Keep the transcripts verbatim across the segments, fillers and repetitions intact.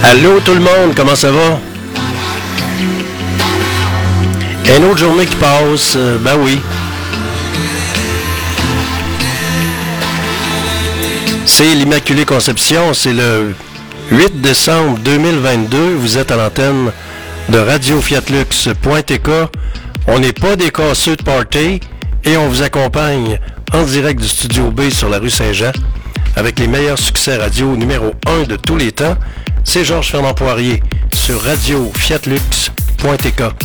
Allô tout le monde, comment ça va? Une autre journée qui passe, euh, ben oui. C'est l'Immaculée Conception, c'est le huit décembre deux mille vingt-deux. Vous êtes à l'antenne de radio fiat lux point t k. On n'est pas des casseux de party et on vous accompagne en direct du Studio B sur la rue Saint-Jean avec les meilleurs succès radio numéro un de tous les temps. C'est Georges Fernand Poirier sur radio fiat lux point t k.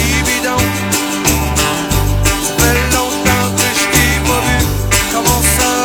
Longtemps que je t'ai pas vu, comment ça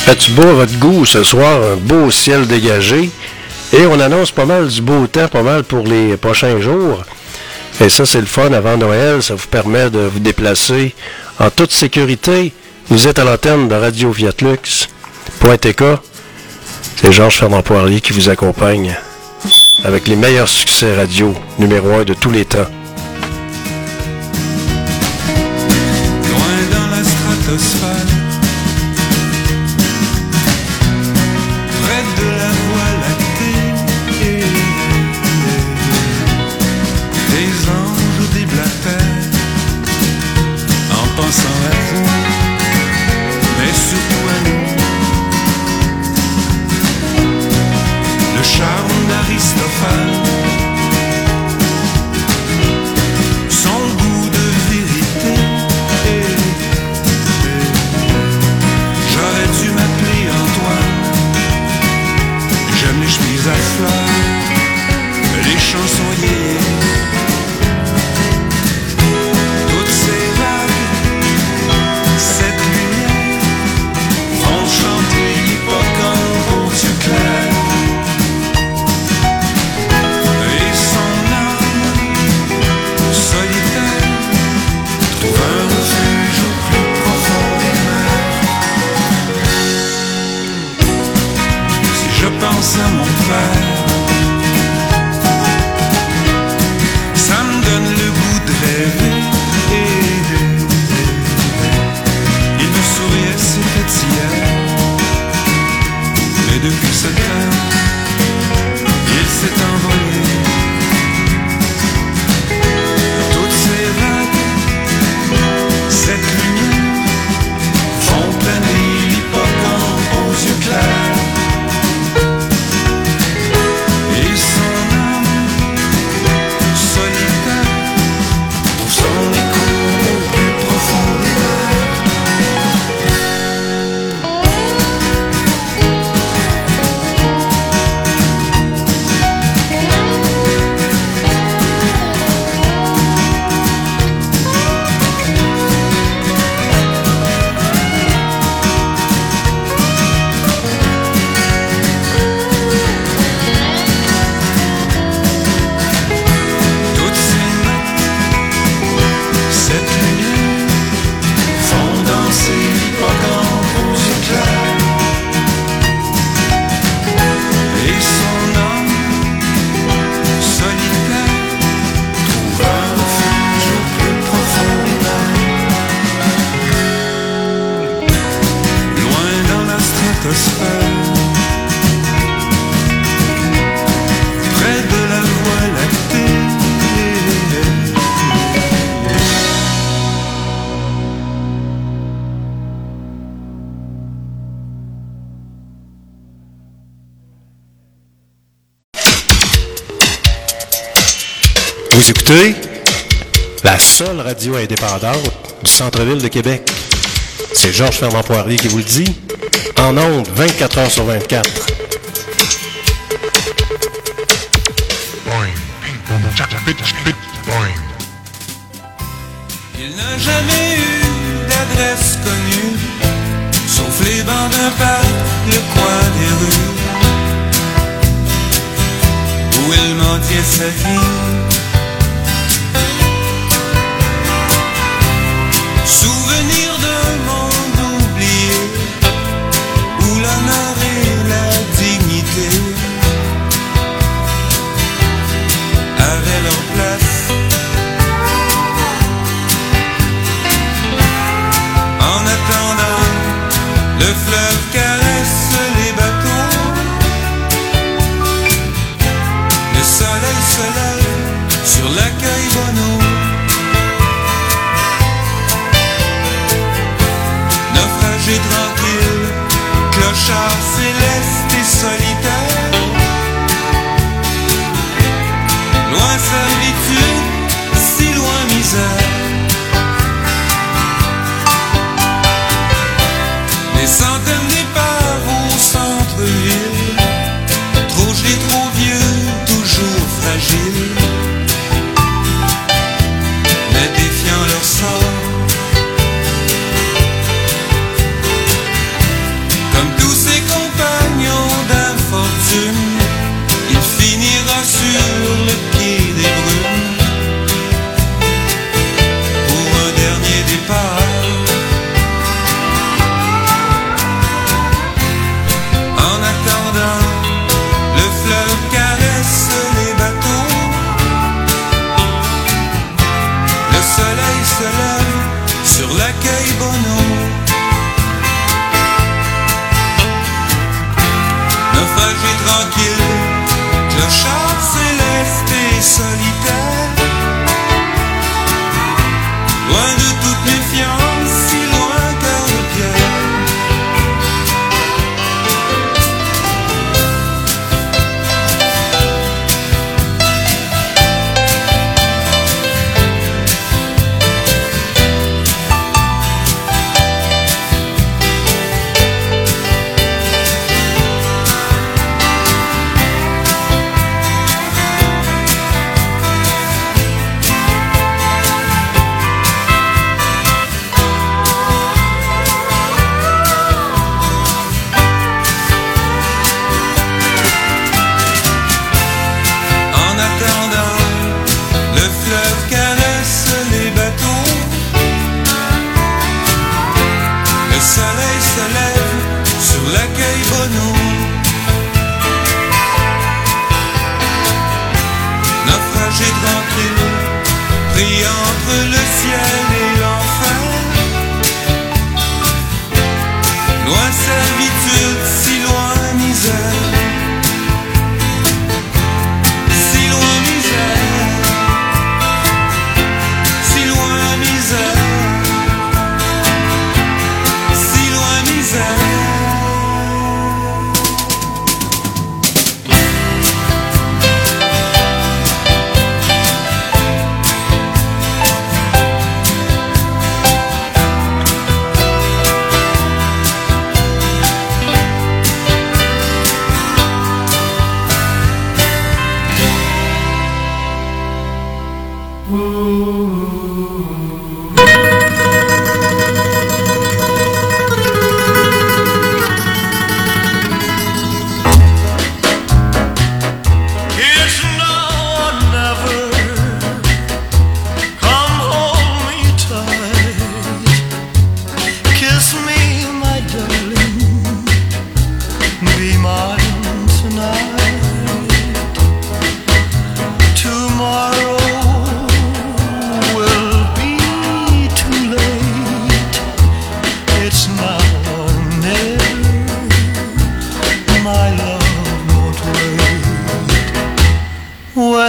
Faites-tu beau à votre goût ce soir, un beau ciel dégagé. Et on annonce pas mal du beau temps, pas mal pour les prochains jours. Et ça, c'est le fun avant Noël. Ça vous permet de vous déplacer en toute sécurité. Vous êtes à l'antenne de Radio Fiatlux.tk. C'est Georges Fernand Poirier qui vous accompagne avec les meilleurs succès radio numéro un de tous les temps. Loin dans la stratosphère, près de la voie lactée, des anges déblatèrent en pensant à vous, mais surtout à nous. Le charme d'Aristophane, son goût de vérité. J'aurais dû m'appeler Antoine. J'aime les chemises à fleurs, les chansonniers. Toutes ces vagues, cette lumière, font chanter l'hippocampe aux yeux clairs. Et son âme solitaire trouve un refuge au plus profond des mers. Si je pense à mon père, ça me donne le goût de rêver. Il me souriait, c'était hier, mais depuis ce temps, il s'est envolé. Toutes ces vagues, cette lumière, font planer l'hippocampe aux yeux clairs. Et son âme solitaire trouve son écho au plus profond des mers. Toutes ces notes, cette lumière, font danser l'hippocampe aux yeux clairs. Et son âme solitaire trouve un refuge au plus profond des mers. Loin dans la stratosphère, près de la voie lactée. Vous écoutez la seule radio indépendante du centre-ville de Québec. C'est Georges Fernand Poirier qui vous le dit. En ondes, vingt-quatre heures sur vingt-quatre. Il n'a jamais eu d'adresse connue, sauf les bancs d'un parc, le coin des rues, où il mentait sa vie. Souvenir d'un monde oublié, où l'honneur et la dignité avaient leur place. En attendant, le fleuve caresse les bateaux. Le soleil se lève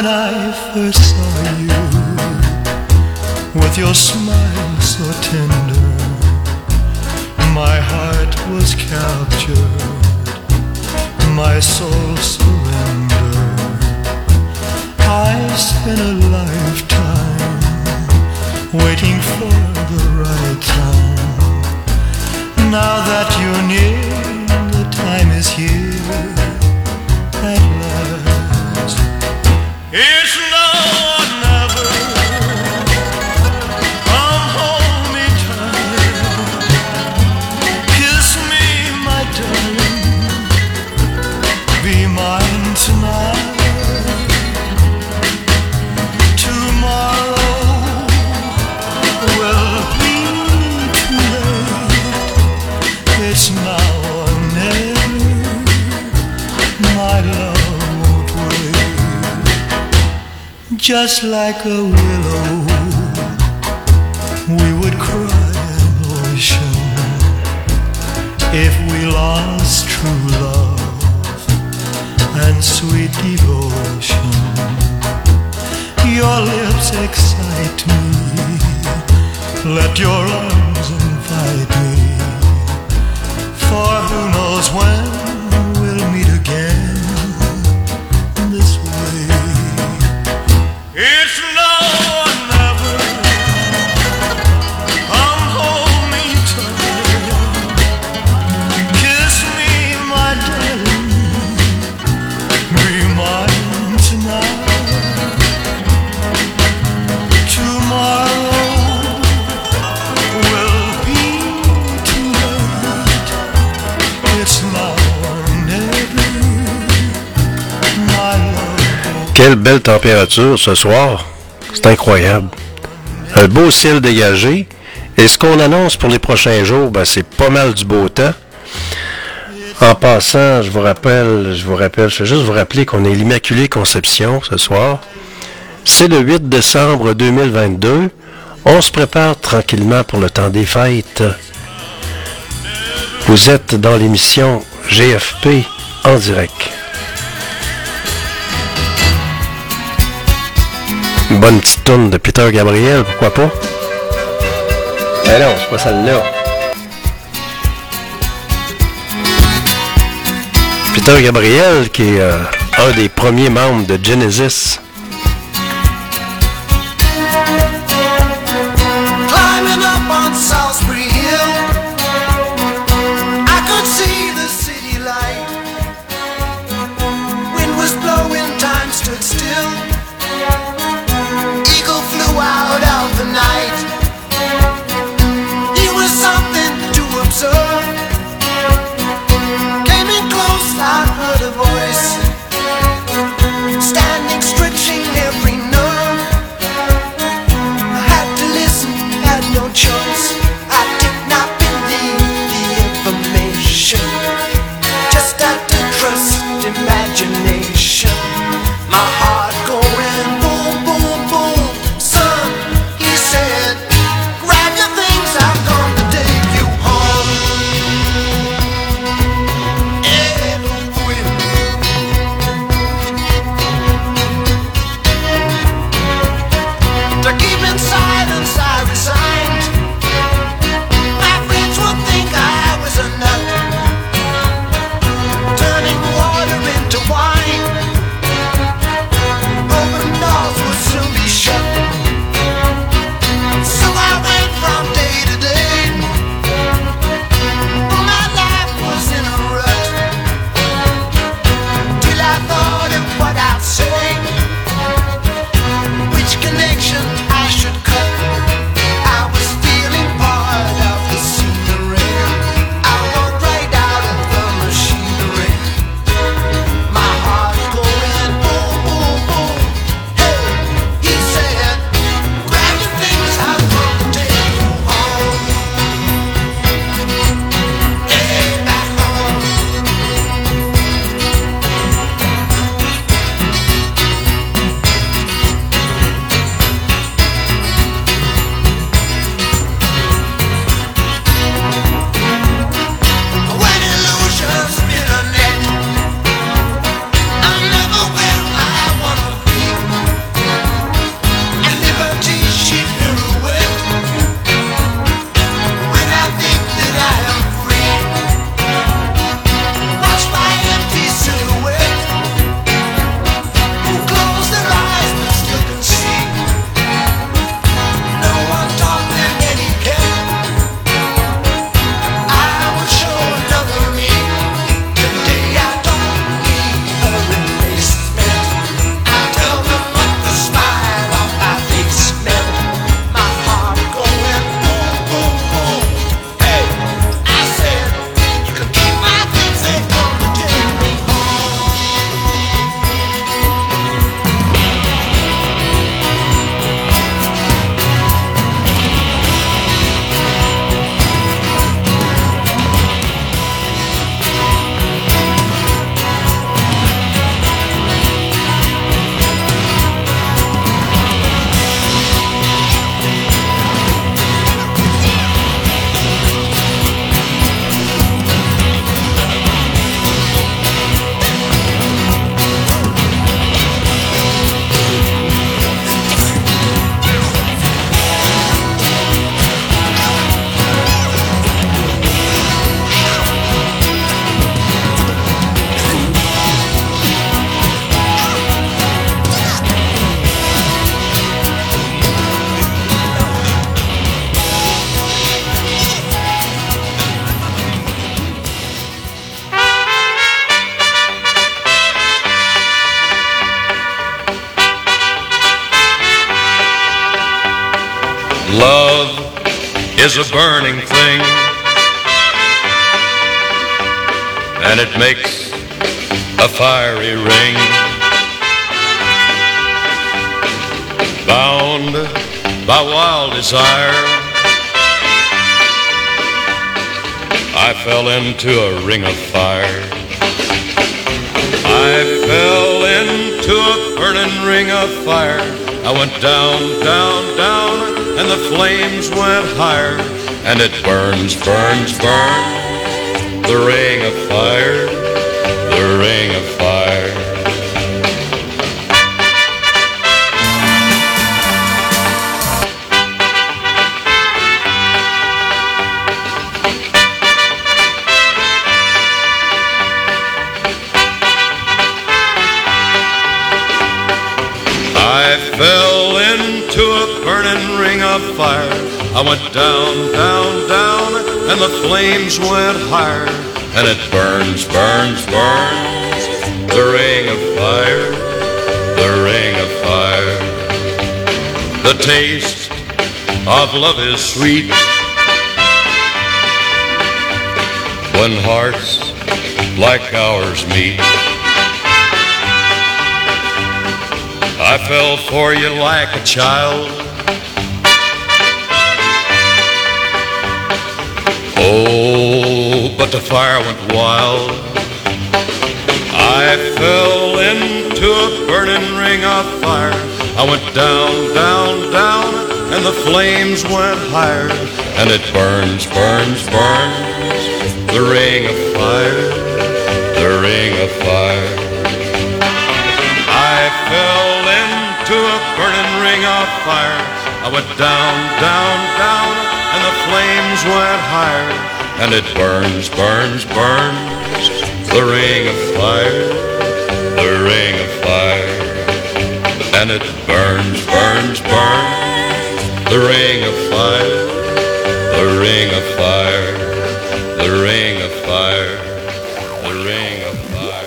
when I first saw you, with your smile so tender, my heart was captured, my soul surrendered. I spent a lifetime waiting for the right time. Now that you're near, the time is here at last. It's now or never. Come hold me tight, kiss me, my darling, be mine tonight. Tomorrow will be too late. It's now or never. My love won't wait. Just like a willow, we would cry an ocean if we lost true love and sweet devotion. Your lips excite me, let your arms invite me, for who knows when we'll meet again this way. It's now or never. Come hold me tight, kiss me, my darling, be mine tonight. Tomorrow will be too late. It's now or never. My love. Quelle belle température ce soir. C'est incroyable. Un beau ciel dégagé. Et ce qu'on annonce pour les prochains jours, ben, c'est pas mal du beau temps. En passant, je vous rappelle, je vous rappelle, je vais juste vous rappeler qu'on est l'Immaculée Conception ce soir. C'est le huit décembre deux mille vingt-deux. On se prépare tranquillement pour le temps des fêtes. Vous êtes dans l'émission G F P en direct. Une bonne petite tourne de Peter Gabriel, pourquoi pas? Eh non, c'est pas celle-là. Peter Gabriel, qui est euh, un des premiers membres de Genesis. Climbing up on Salisbury Hill, I could see the city light. Wind was blowing, time stood still. Eagle flew out of the night. He was something to observe. Came in close, I heard a voice, standing stretched Love is a burning thing, and it makes a fiery ring. Bound by wild desire, I fell into a ring of fire. I fell into a burning ring of fire. I went down, down, down, and the flames went higher. And it burns, burns, burns, the ring of fire, the ring of fire. I fell into a burning ring of fire. I went down, down, down, and the flames went higher. And it burns, burns, burns, the ring of fire, the ring of fire. The taste of love is sweet when hearts like ours meet. I fell for you like a child. Oh, but the fire went wild. I fell into a burning ring of fire. I went down, down, down, and the flames went higher. And it burns, burns, burns, the ring of fire, the ring of fire. I fell into a burning ring of fire. I went down, down, down, and the flames went higher. And it burns, burns, burns, the ring of fire, the ring of fire. And it burns, burns, burns, the ring of fire, the ring of fire, the ring of fire, the ring of fire.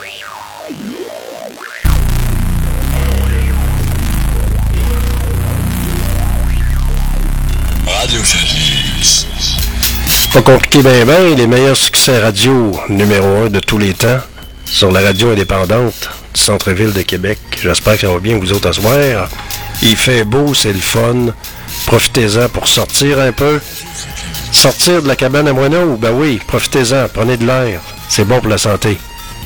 Radio Félix. Pas compliqué ben ben, les meilleurs succès radio numéro un de tous les temps sur la radio indépendante du centre-ville de Québec. J'espère que ça va bien vous autres à soir. Il fait beau, c'est le fun. Profitez-en pour sortir un peu. Sortir de la cabane à moineaux, ben oui, profitez-en, prenez de l'air. C'est bon pour la santé.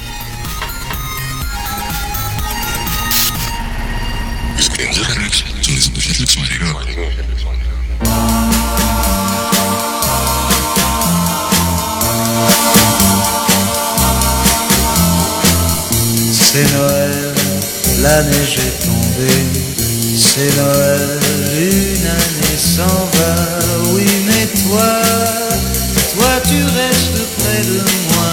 C'est Noël, la neige est tombée. C'est Noël, une année s'en va. Oui, mais toi, toi tu restes près de moi.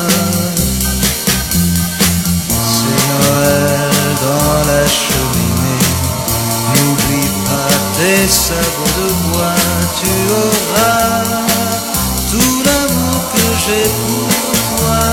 C'est Noël dans la cheminée. N'oublie pas tes sabots de bois. Tu auras tout l'amour que j'ai pour toi.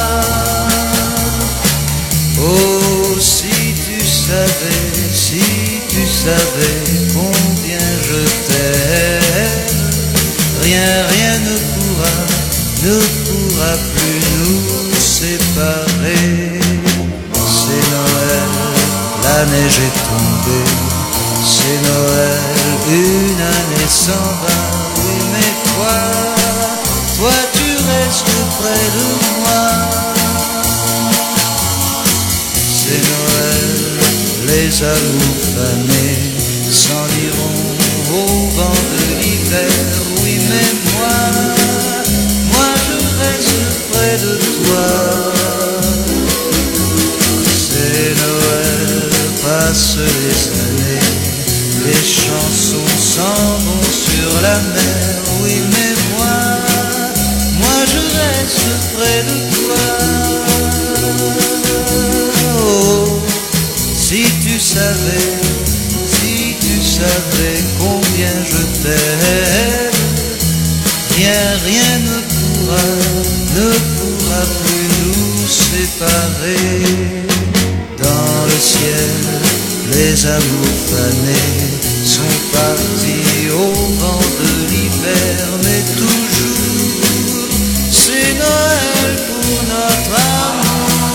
Oh, si tu savais, si tu savais combien je t'aime, rien, rien ne pourra, ne pourra plus nous séparer. C'est Noël, la neige est tombée. C'est Noël, une année s'en va. Oui, mais toi, toi tu restes près de moi. C'est Noël, les amours fanés s'en iront au vent de l'hiver. Oui, mais moi, moi je reste près de toi. C'est Noël, passent les années, les chansons s'en vont sur la mer. Oui, mais moi, moi je reste près de toi. Si tu savais, si tu savais combien je t'aime, rien, rien ne pourra, ne pourra plus nous séparer. Dans le ciel, les amours fanés sont partis au vent de l'hiver, mais toujours c'est Noël pour notre amour.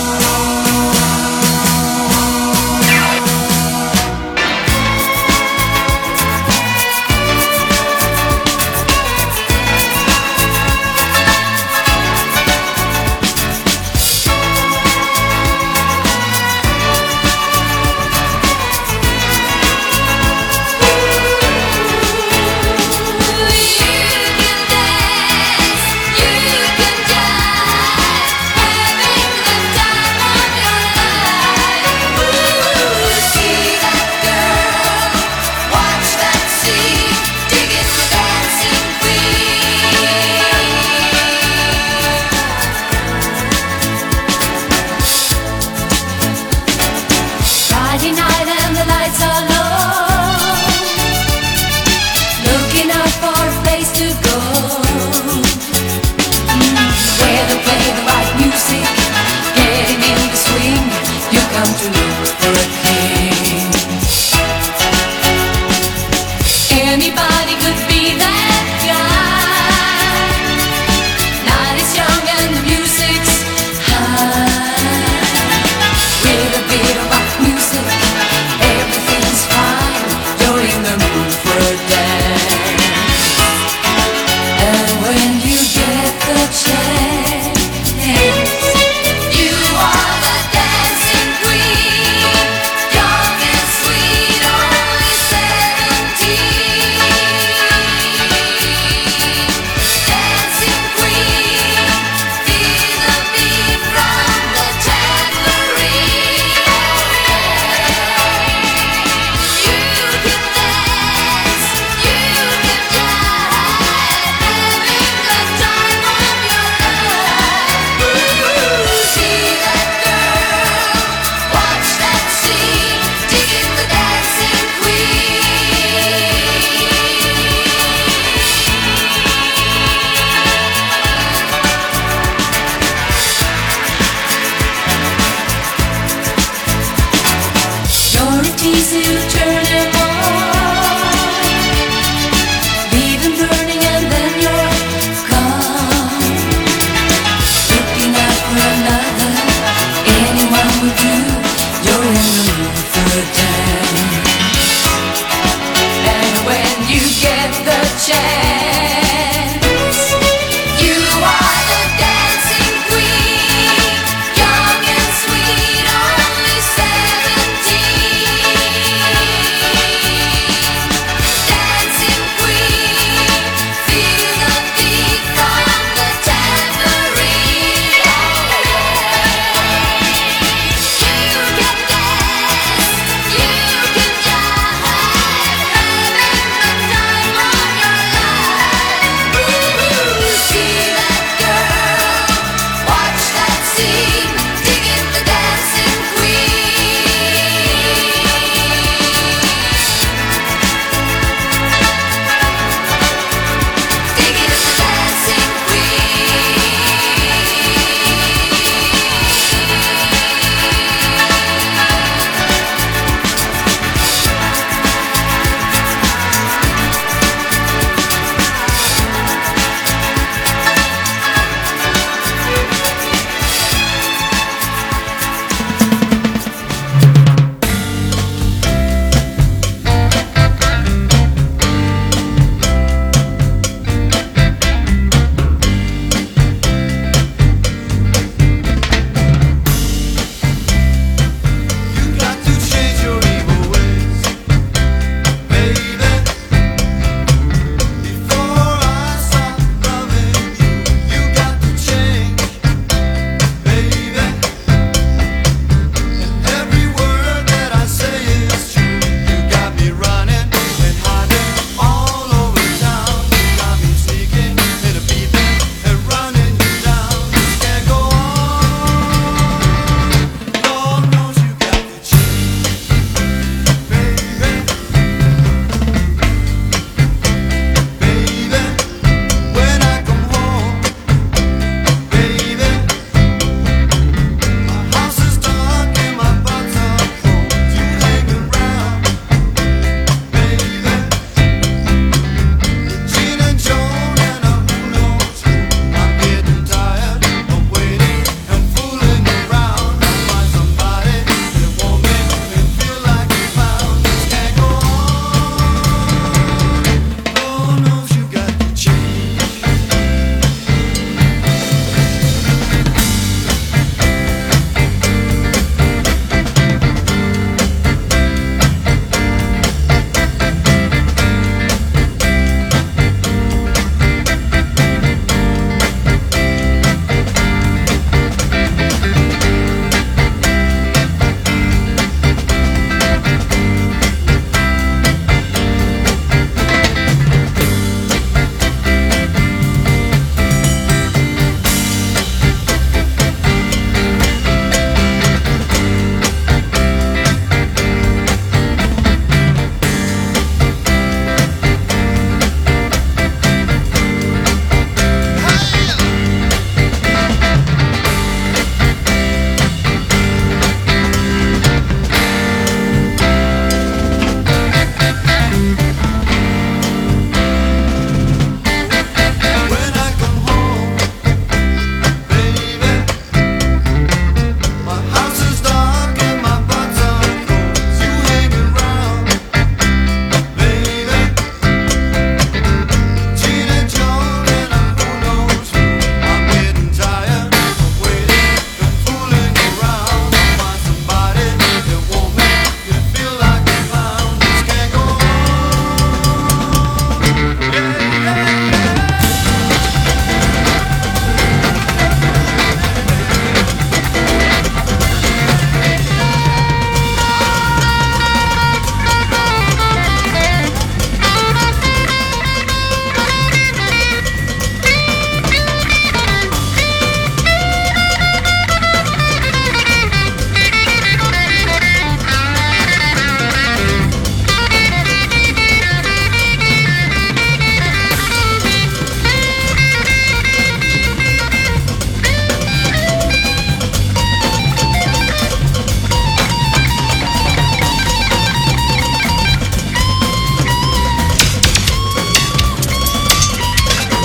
Friday night and the lights are low, looking out for a place to go, mm, where they play the right music, getting in the swing. You come to look for a king. Anybody could be that guy. Night is young and the music's high. With a bit of rock music, everything's fine. You're in the mood for a dance. And when you get the chance, you are the dancing queen. You're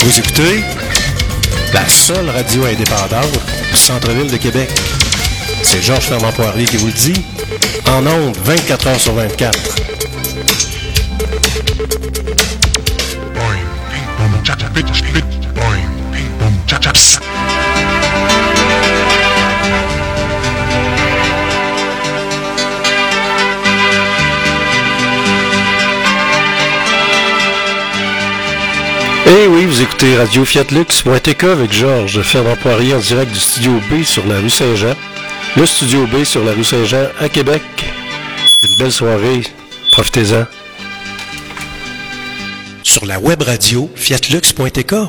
Vous écoutez la seule radio indépendante du centre-ville de Québec. C'est Georges Fermant-Poirier qui vous le dit, en ondes vingt-quatre heures sur vingt-quatre. Eh oui, vous écoutez Radio Fiat Lux point T K avec Georges Fermant-Poirier en direct du Studio B sur la rue Saint-Jean. Le Studio B sur la rue Saint-Jean à Québec. Une belle soirée, profitez-en. Sur la web radio Fiat Lux point T K.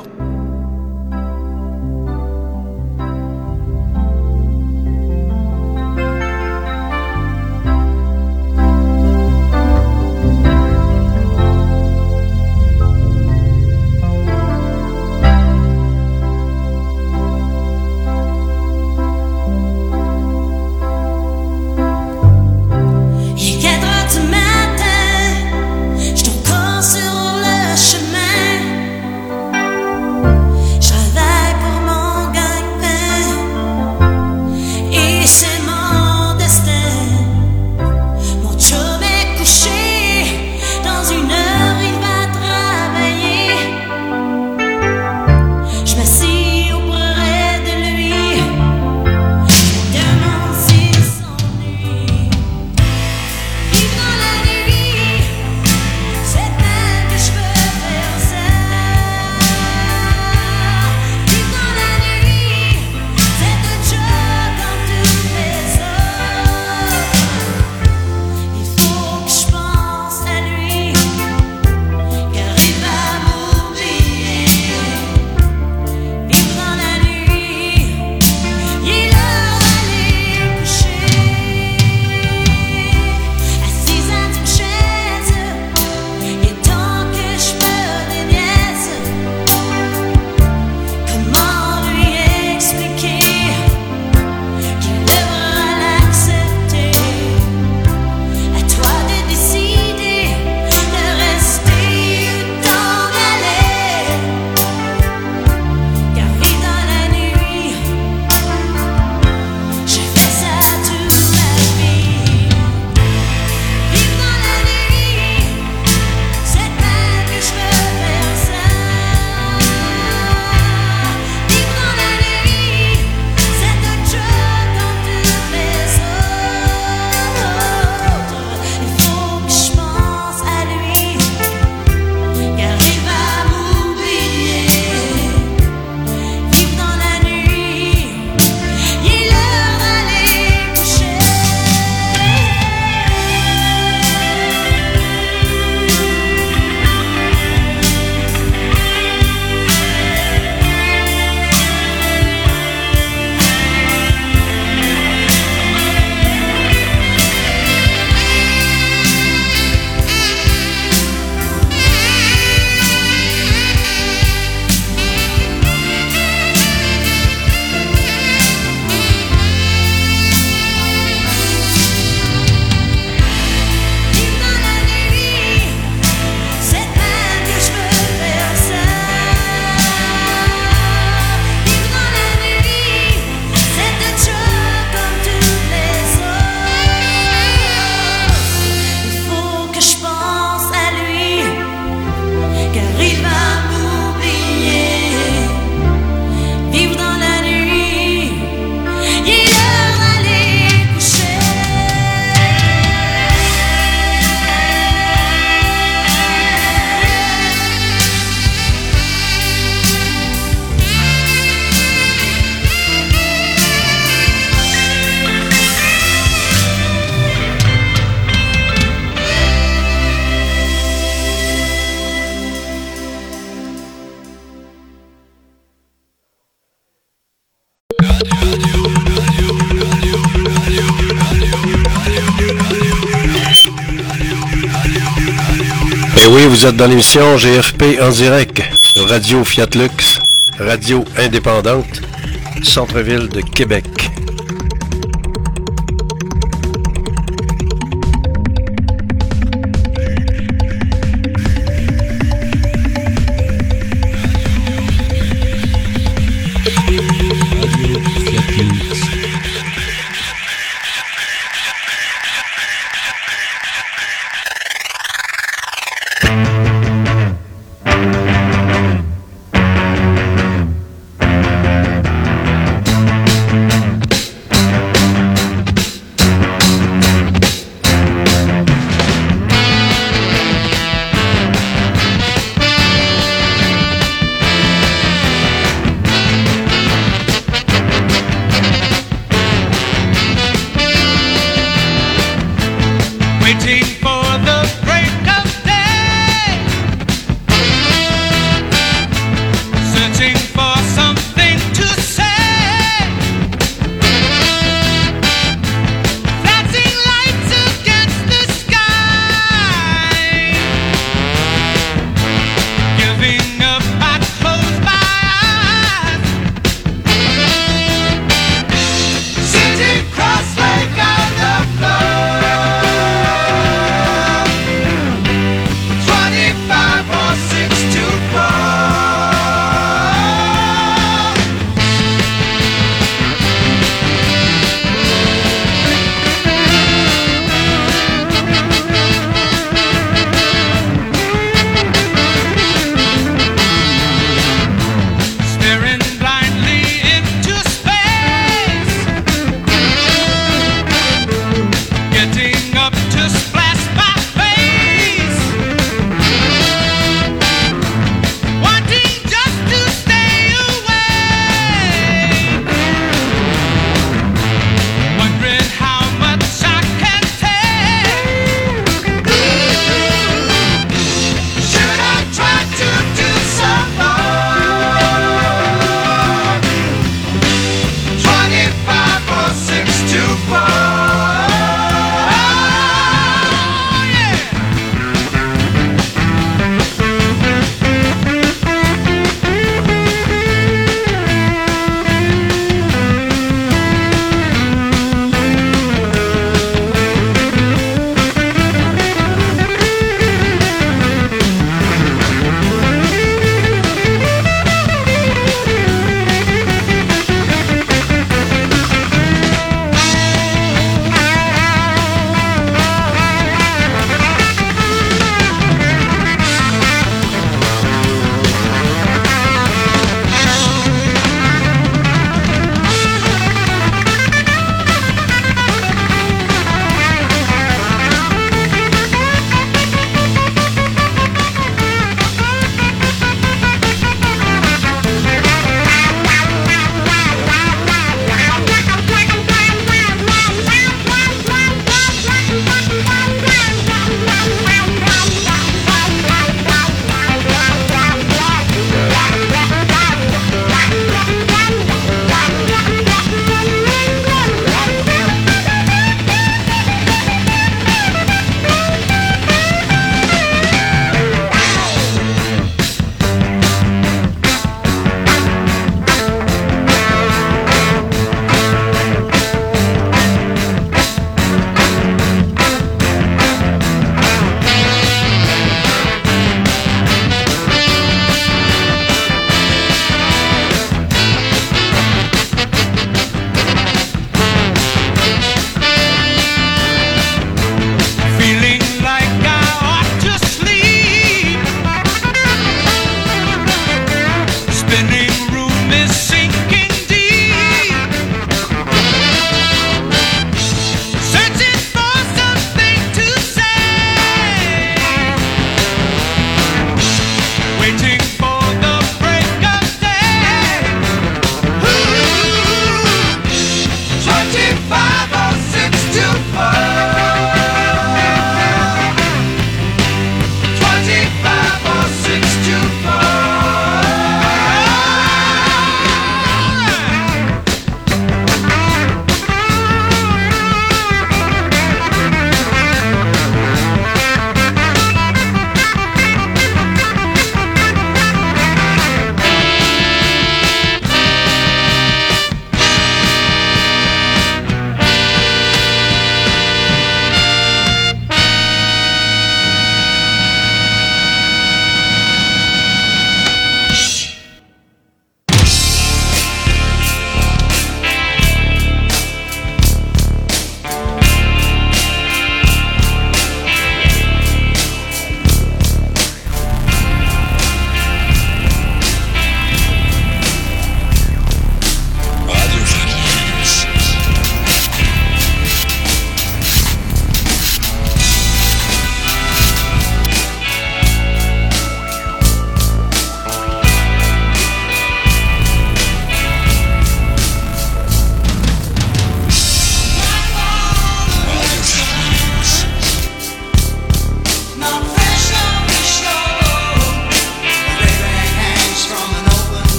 Et oui, vous êtes dans l'émission G F P en direct, Radio Fiat Lux, radio indépendante, centre-ville de Québec. waiting for the break of day, searching for something to say, flashing lights against the sky, giving up, I close my eyes, sitting cross-legged on the floor.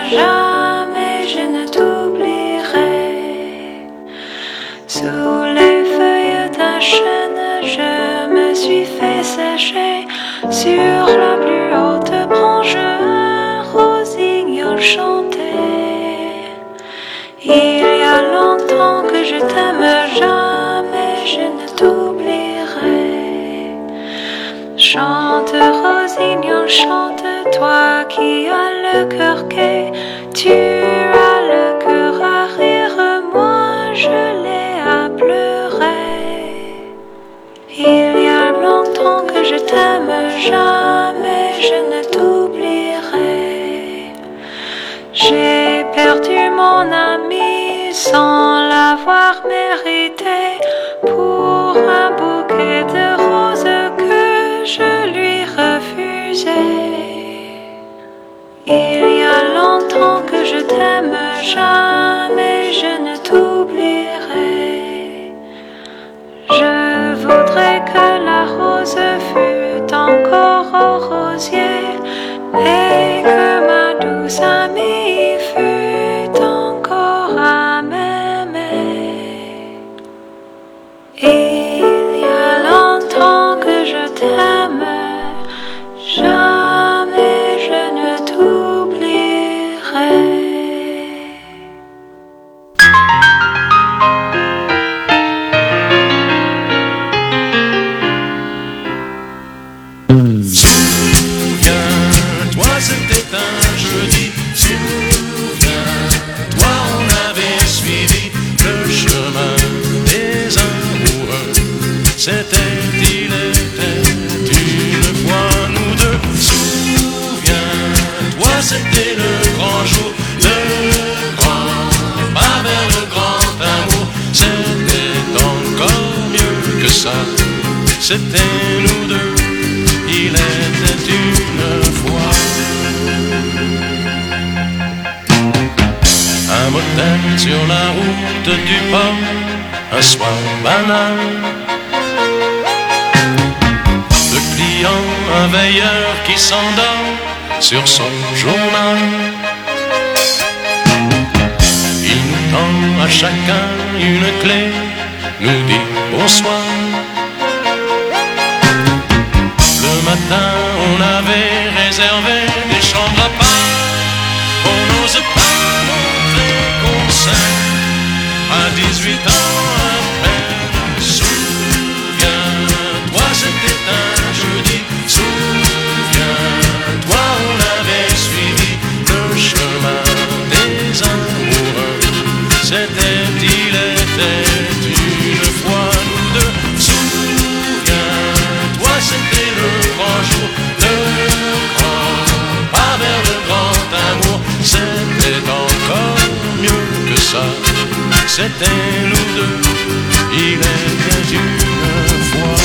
jamais je ne t'oublierai. Sous les feuilles d'un chêne, je me suis fait sécher. Sur la plus haute branche, un rossignol chantait. Il y a longtemps que je t'aime, jamais je ne t'oublierai. Chante, rossignol, chante, toi qui as le cœur gai. Tu as le cœur à rire, moi je l'ai à pleurer. Il y a longtemps que je t'aime, jamais je ne t'oublierai. J'ai perdu mon ami sans l'avoir mérité, pour un bouquet de roses que je lui refusais. Il y a longtemps que je t'aime, jamais je ne t'oublierai. Je voudrais que la rose fût encore au rosier, et que ma douce amie fût encore à m'aimer. Il y a longtemps que je t'aime, jamais je ne t'oublierai. Souviens-toi, c'était un jeudi. Souviens-toi, on avait suivi le chemin des amoureux. C'était, il était une fois nous deux. Souviens-toi, c'était le grand jour, le grand pas vers le grand amour. C'était encore mieux que ça. C'était nous deux. Il était une fois un motel sur la route du port, un soir banal. Le client, un veilleur qui s'endort sur son journal. Il nous tend à chacun une clé, nous dit bonsoir. Le matin, on avait réservé des chambres à part. On n'ose pas montrer qu'on s'aime à dix-huit ans à peine. Souviens-toi, c'était un jeudi. Souviens-toi, on avait suivi le chemin des amoureux. C'était, il était une fois nous deux. Souviens-toi, c'était le grand jour, le grand pas vers le grand amour. C'était encore mieux que ça. C'était nous deux. Il était une fois.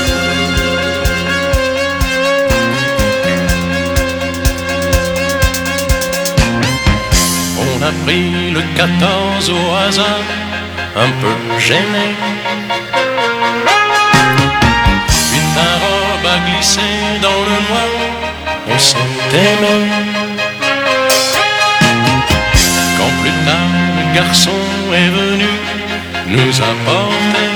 On a pris le quatorze au hasard, un peu gêné. Puis ta robe a glissé dans le noir, on s'est aimé. Quand plus tard le garçon est venu nous apporter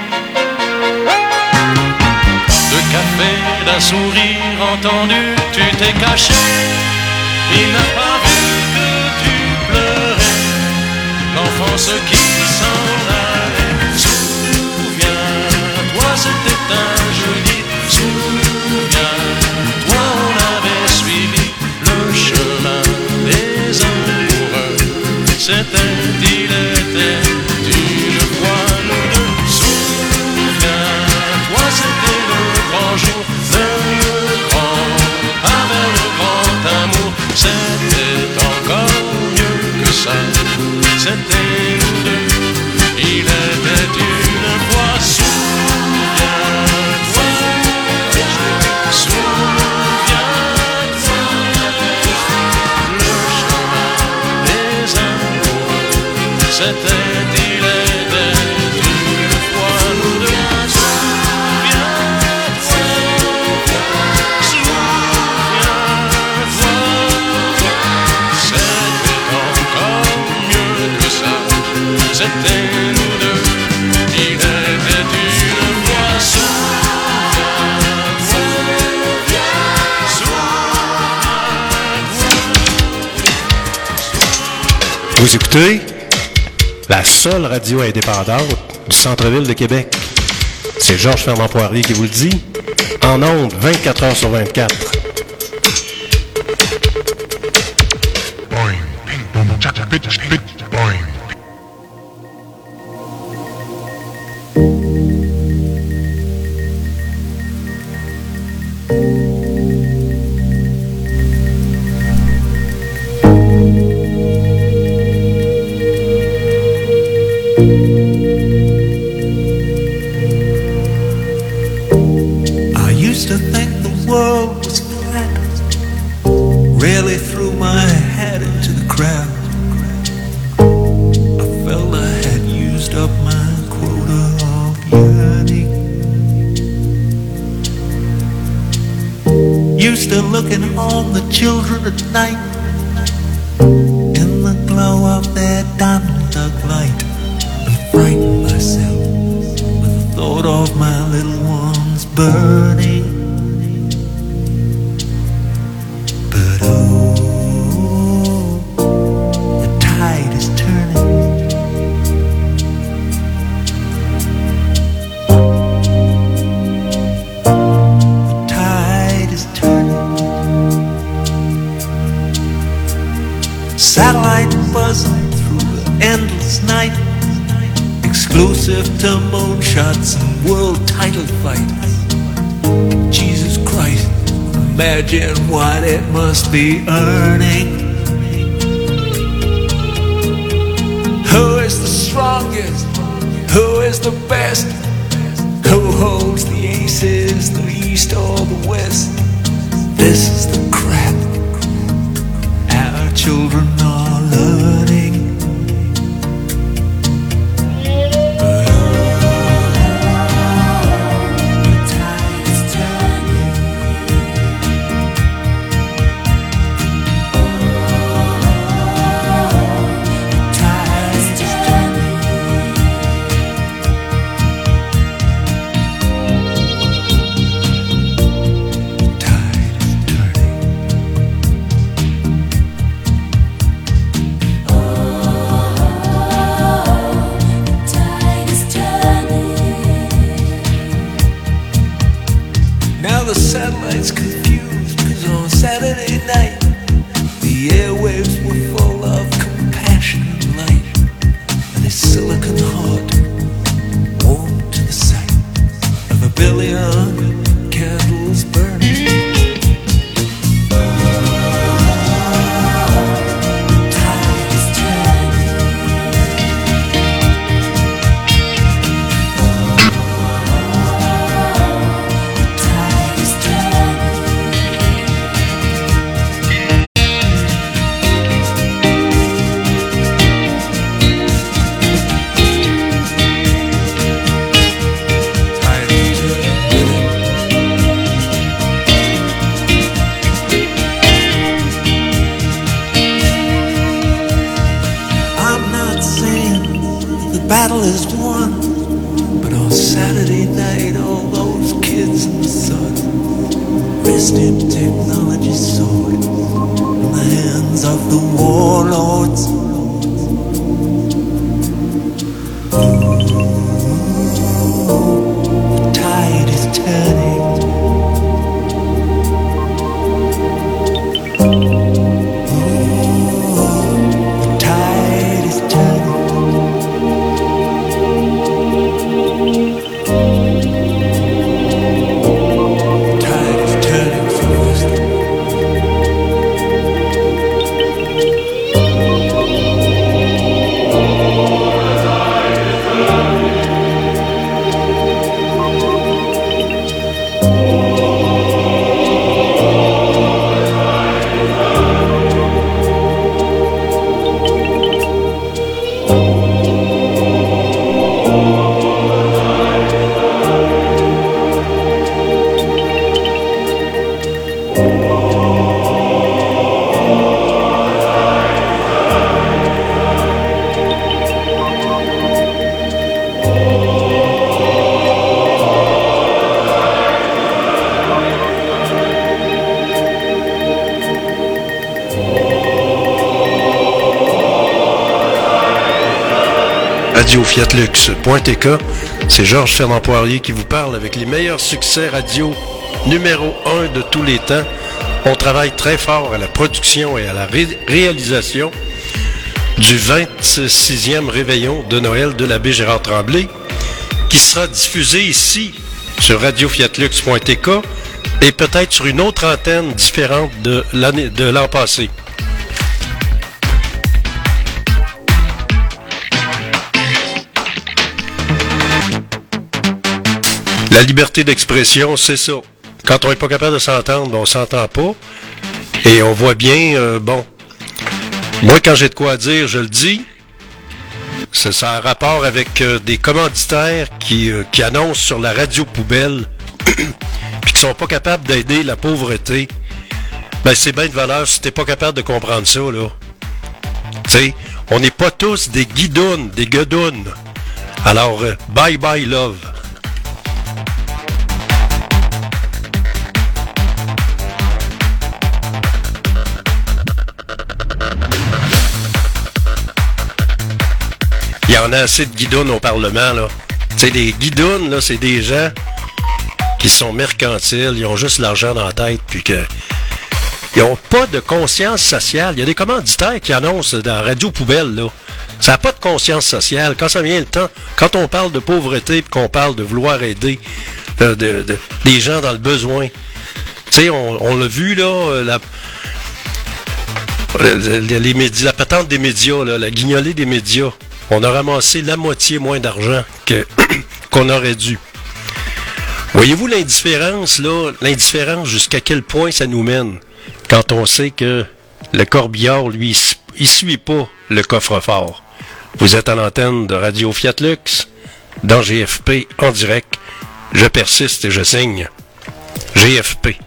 deux cafés, d'un sourire entendu, tu t'es caché. Il n'a pas vu que tu pleurais, l'enfance qui s'en allait. Souviens-toi, c'était un jeudi. Souviens-toi, on avait suivi le chemin des amoureux. C'était, il était une fois nous deux. Souviens-toi, c'était le grand jour, le grand pas vers le grand amour. C'était encore mieux que ça. C'était nous deux. Il était une fois. Souviens-toi, souviens-toi, le chemin des amoureux. C'était, il était une fois nous deux. Souviens-toi, souviens-toi, c'était Vous écoutez la seule radio indépendante du centre-ville de Québec. C'est Georges Fernand-Poirier qui vous le dit. En ondes, vingt-quatre heures sur vingt-quatre. Looking on the children at night in the glow of their Donald Duck light, and frighten myself with the thought of my little ones burning. But oh, the tide is turning. The tide is turning. Satellite buzzing through the endless night, exclusive to moonshots and world title fights. Jesus Christ, imagine what it must be earning. Who is the strongest? Who is the best? Who holds the aces, the east or the west? This is the crap children are learning. But oh, the tide is turning. Oh, the tide is turning. Tide is turning. The satellite's confused, cause on Saturday night the airwaves were full of compassion and light, and his silicon heart warmed to the sight of a billion candles burning. Battle is won, but on Saturday night all those kids in the sun rested technology's sword in the hands of the warlords. Ooh, the tide is turning. Ooh, the tide is turning. Tide is turning fast. radio fiat lux point t k. C'est Georges Fernand Poirier qui vous parle avec les meilleurs succès radio numéro un de tous les temps. On travaille très fort à la production et à la ré- réalisation du vingt-sixième réveillon de Noël de l'abbé Gérard Tremblay, qui sera diffusé ici sur radio fiat lux point t k et peut-être sur une autre antenne différente de l'année de l'an passé. La liberté d'expression, c'est ça. Quand on n'est pas capable de s'entendre, on s'entend pas. Et on voit bien, euh, bon, moi quand j'ai de quoi dire, je le dis. Ça, ça a un rapport avec euh, des commanditaires qui, euh, qui annoncent sur la radio poubelle puis qui sont pas capables d'aider la pauvreté. Ben c'est bien de valeur si t'es pas capable de comprendre ça, là. Tu sais, on n'est pas tous des guidounes, des guedounes. Alors, euh, bye bye love. Il y en a assez de guidounes au Parlement, là. Tu sais, les guidounes, là, c'est des gens qui sont mercantiles, ils ont juste l'argent dans la tête, puis que ils n'ont pas de conscience sociale. Il y a des commanditaires qui annoncent dans la radio poubelle, là. Ça n'a pas de conscience sociale. Quand ça vient le temps, quand on parle de pauvreté, puis qu'on parle de vouloir aider euh, de, de, des gens dans le besoin. Tu sais, on, on l'a vu, là, la... Les, les médias, la patente des médias, là, la guignolée des médias. On a ramassé la moitié moins d'argent que qu'on aurait dû. Voyez-vous l'indifférence, là, l'indifférence jusqu'à quel point ça nous mène quand on sait que le corbillard, lui, il suit pas le coffre-fort. Vous êtes à l'antenne de Radio Fiat Lux, dans G F P, en direct. Je persiste et je signe. G F P.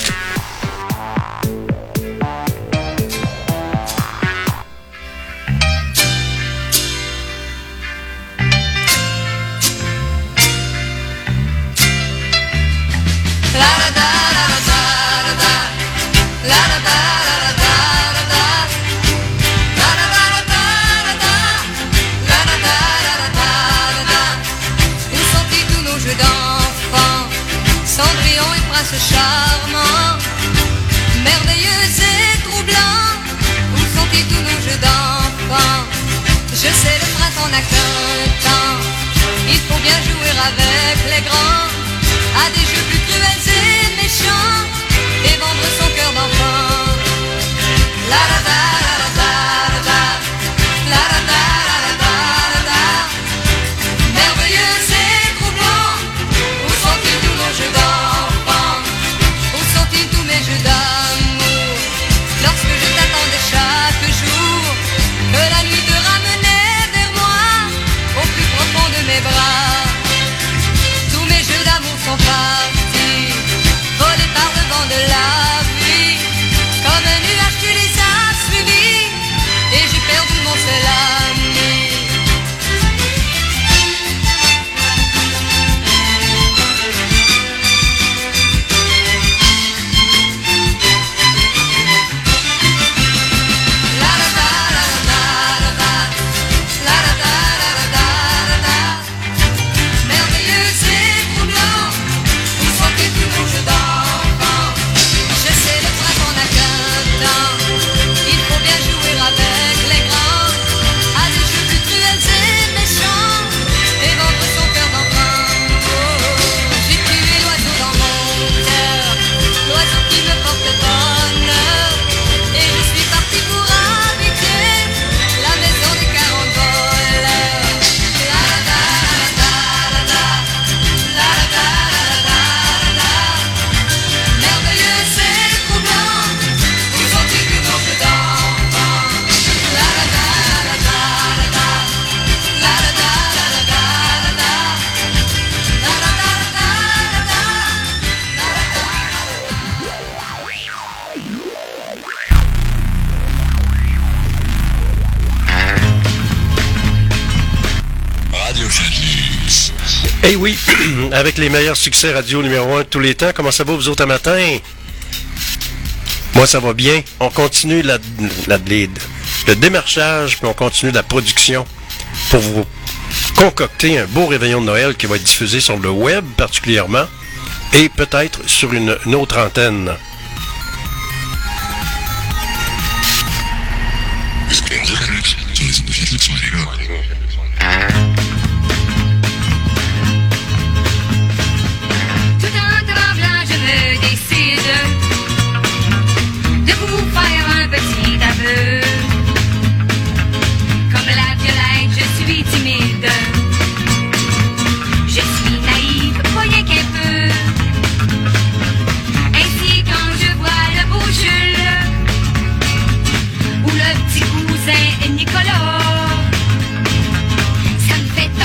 Charmant, merveilleux et troublant, où sont-ils tous nos jeux d'enfants? Je sais, le printemps n'a qu'un temps, il faut bien jouer avec les grands, à des jeux plus cruels et méchants, et vendre son cœur d'enfant. La la la la la la la la la la la, merveilleux et troublant, où sont-ils tous nos jeux d'enfants? Tous mes jeux d'amour, lorsque je t'attendais chaque jour, que la nuit te ramenait vers moi, au plus profond de mes bras. Tous mes jeux d'amour sont partis, volés par le vent de la pluie, comme un nuage tu les as suivis, et j'ai perdu mon seul ami. Eh hey oui, avec les meilleurs succès radio numéro un de tous les temps. Comment ça va vous autres à matin? Moi, ça va bien. On continue la, la, les, le démarchage, puis on continue la production pour vous concocter un beau réveillon de Noël qui va être diffusé sur le web particulièrement et peut-être sur une, une autre antenne. Tout en tremblant, je me décide de vous faire un petit aveu. Comme la violette, je suis timide. Je suis naïve, rien qu'un peu. Ainsi quand je vois le beau Jules ou le petit cousin Nicolas, ça me fait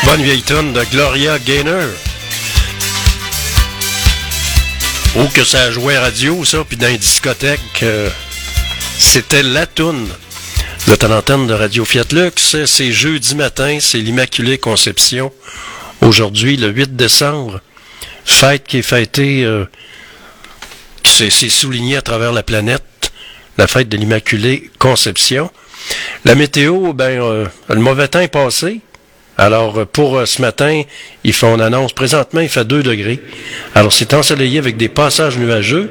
Bonne vieille tonne de Gloria Gaynor. Oh, que ça jouait à radio, ça, puis dans les discothèques, euh, c'était la toune. Vous êtes à l'antenne de Radio Fiat Lux, c'est jeudi matin, c'est l'Immaculée Conception. Aujourd'hui, le huit décembre, fête qui est fêtée, euh, qui s'est, s'est soulignée à travers la planète, la fête de l'Immaculée Conception. La météo, ben, euh, le mauvais temps est passé. Alors, pour euh, ce matin, il fait, on annonce, présentement, il fait deux degrés. Alors, c'est ensoleillé avec des passages nuageux.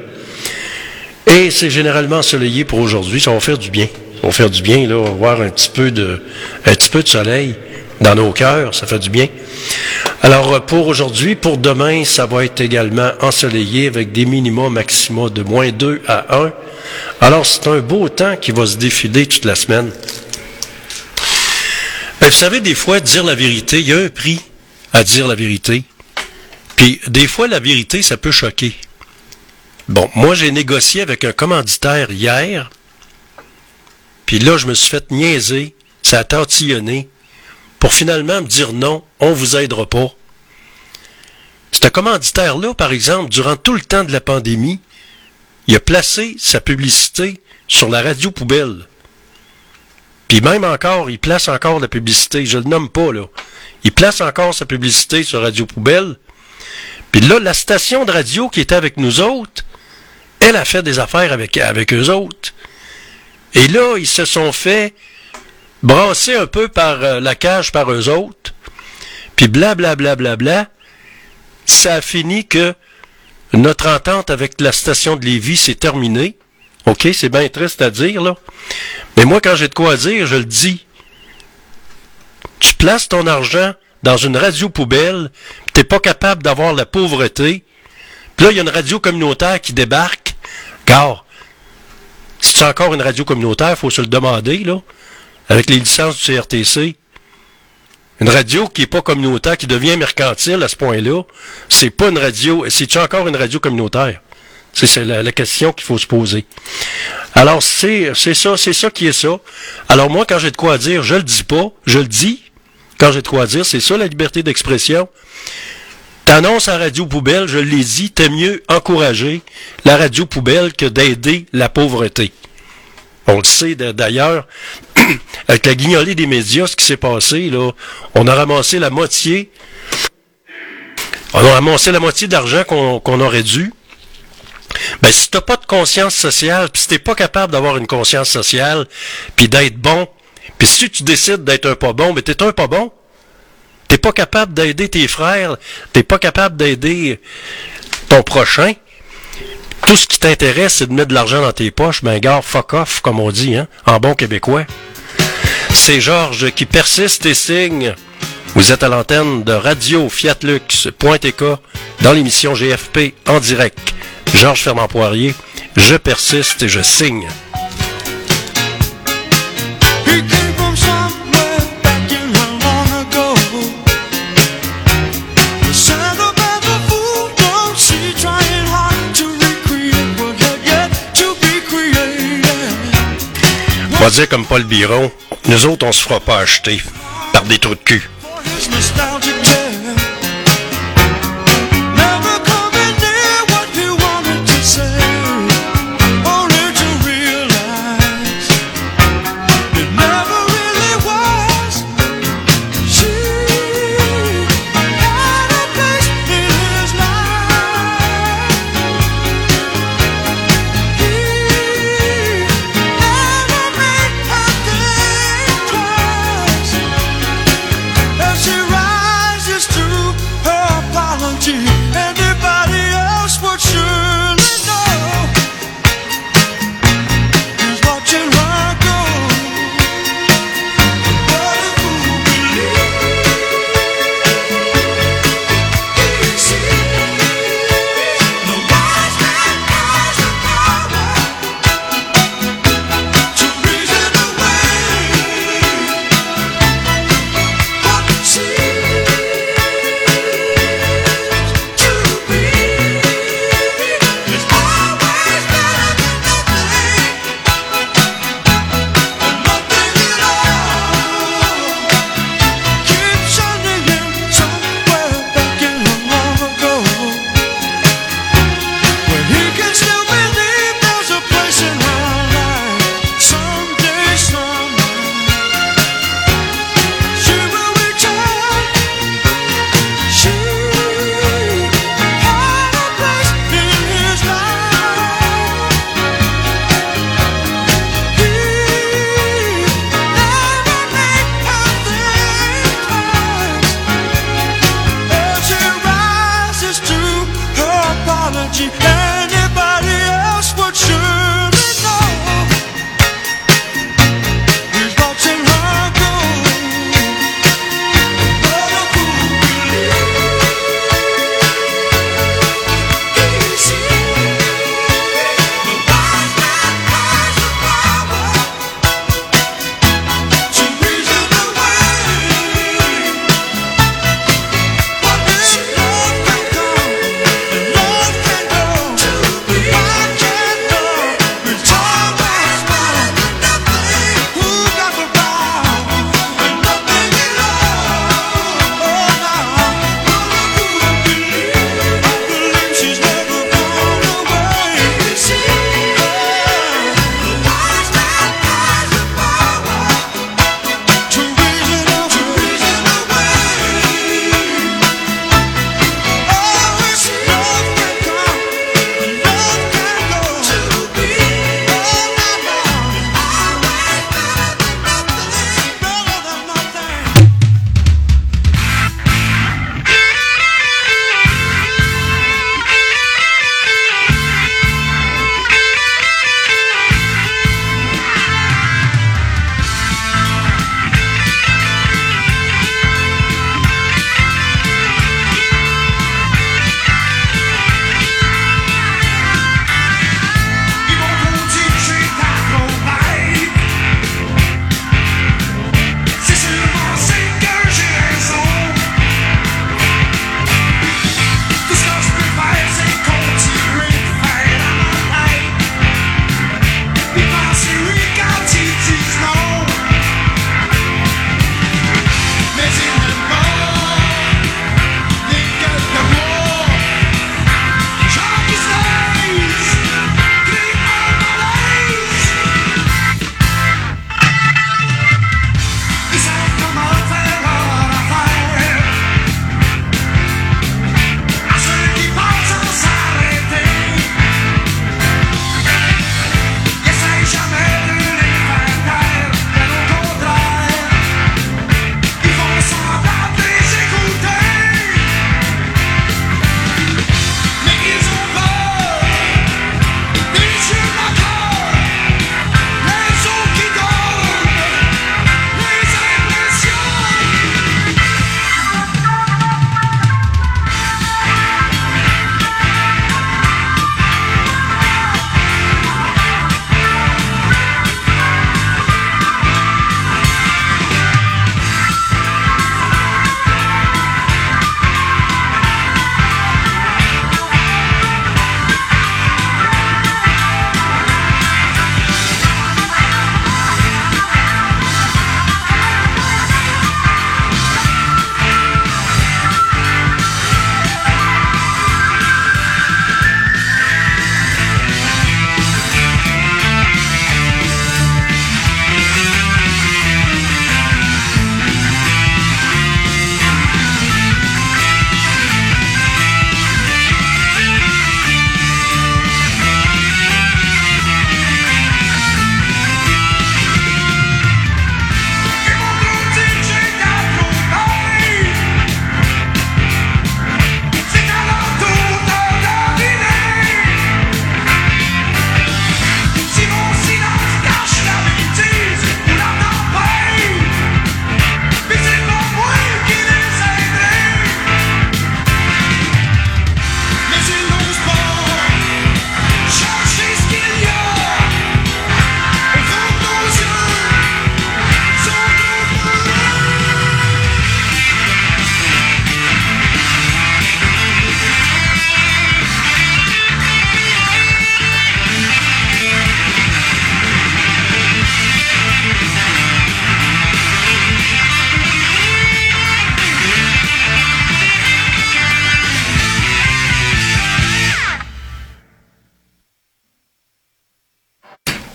Et c'est généralement ensoleillé pour aujourd'hui. Ça va faire du bien. Ça va faire du bien, là, avoir un petit peu de, un petit peu de soleil dans nos cœurs. Ça fait du bien. Alors, pour aujourd'hui, pour demain, ça va être également ensoleillé avec des minima maxima de moins deux à un. Alors, c'est un beau temps qui va se défiler toute la semaine. Ben, vous savez, des fois, dire la vérité, il y a un prix à dire la vérité. Puis, des fois, la vérité, ça peut choquer. Bon, moi, j'ai négocié avec un commanditaire hier. Puis là, je me suis fait niaiser, ça a tantillonné, pour finalement me dire non, on vous aidera pas. Ce commanditaire-là, par exemple, durant tout le temps de la pandémie, il a placé sa publicité sur la radio poubelle. Puis même encore, il place encore la publicité. Je le nomme pas, là. Il place encore sa publicité sur Radio Poubelle. Puis là, la station de radio qui était avec nous autres, elle a fait des affaires avec, avec eux autres. Et là, ils se sont fait brasser un peu par euh, la cage par eux autres. Puis blablabla, bla, bla, bla, ça a fini que notre entente avec la station de Lévis s'est terminée. OK, c'est bien triste à dire, là. Mais moi, quand j'ai de quoi dire, je le dis. Tu places ton argent dans une radio poubelle, t'es pas capable d'avoir la pauvreté. Puis là, il y a une radio communautaire qui débarque. Car, si c'est encore une radio communautaire, il faut se le demander, là, avec les licences du C R T C. Une radio qui n'est pas communautaire, qui devient mercantile à ce point-là, c'est pas une radio. C'est-tu encore une radio communautaire? C'est, c'est la, la question qu'il faut se poser. Alors, c'est, c'est ça, c'est ça qui est ça. Alors, moi, quand j'ai de quoi dire, je le dis pas, je le dis. Quand j'ai de quoi dire, c'est ça la liberté d'expression. T'annonces à Radio Poubelle, je l'ai dit, t'es mieux encourager la Radio Poubelle que d'aider la pauvreté. On le sait d'ailleurs, avec la guignolée des médias, ce qui s'est passé, là, on a ramassé la moitié, on a ramassé la moitié d'argent qu'on, qu'on aurait dû. Ben, si t'as pas de conscience sociale, puis si t'es pas capable d'avoir une conscience sociale, puis d'être bon, puis si tu décides d'être un pas bon, ben t'es un pas bon. T'es pas capable d'aider tes frères, t'es pas capable d'aider ton prochain. Tout ce qui t'intéresse, c'est de mettre de l'argent dans tes poches, ben gars, fuck off, comme on dit, hein, en bon québécois. C'est Georges qui persiste et signe. Vous êtes à l'antenne de Radio Fiat Lux point T K dans l'émission G F P en direct. Georges Fernand-Poirier, je persiste et je signe. He came from somewhere back in the long ago. The sound of the fool, don't see trying hard to recreate what had yet to be created. On va dire comme Paul Biron, nous autres on se fera pas acheter par des trous de cul. For his nostalgic care, never coming near what he wanted to say, only to realize it never really was. She had a place in his life. He never made her think twice.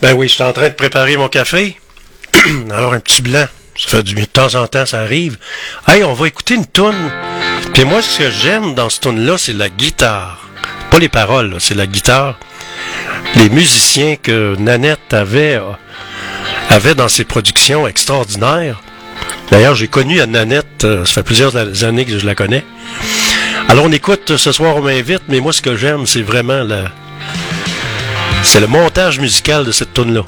Ben oui, je suis en train de préparer mon café. Alors, un petit blanc. Ça fait du de temps en temps, ça arrive. Hey, on va écouter une toune. Puis moi, ce que j'aime dans ce toune-là, c'est la guitare. Pas les paroles, là, c'est la guitare. Les musiciens que Nanette avait, euh, avait dans ses productions extraordinaires. D'ailleurs, j'ai connu à Nanette, euh, ça fait plusieurs années que je la connais. Alors, on écoute Ce soir, on m'invite, mais moi, ce que j'aime, c'est vraiment la... c'est le montage musical de cette toune-là.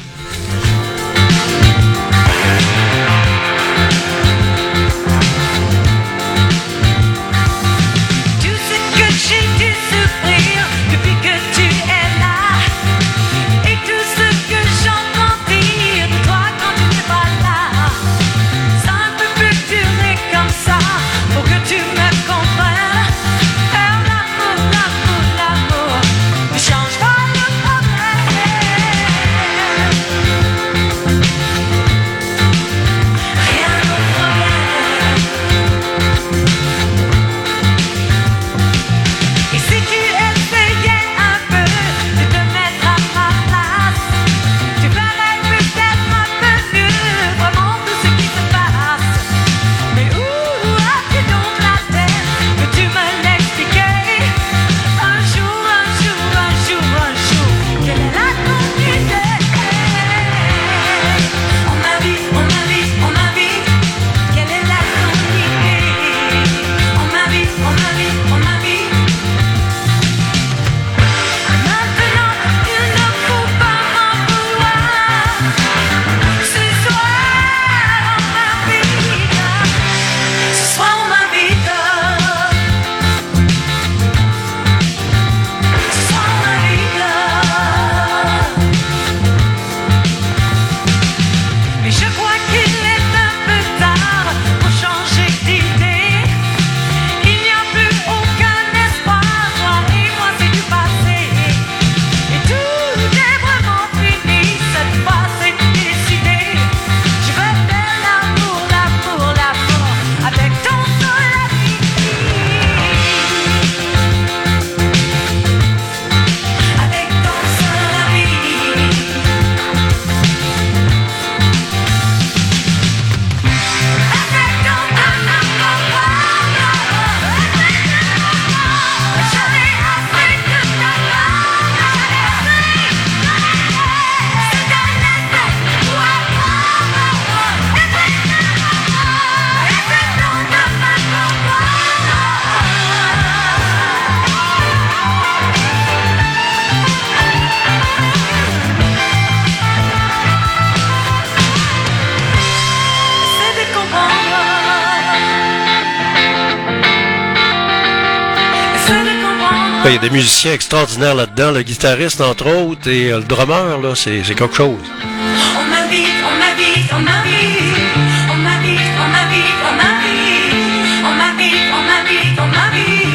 Il y a des musiciens extraordinaires là-dedans, le guitariste entre autres, et euh, le drummer, là, c'est, c'est quelque chose. On m'invite, on m'invite, on m'invite, on m'invite, on m'invite, on m'invite, on m'invite, on m'invite, on m'invite.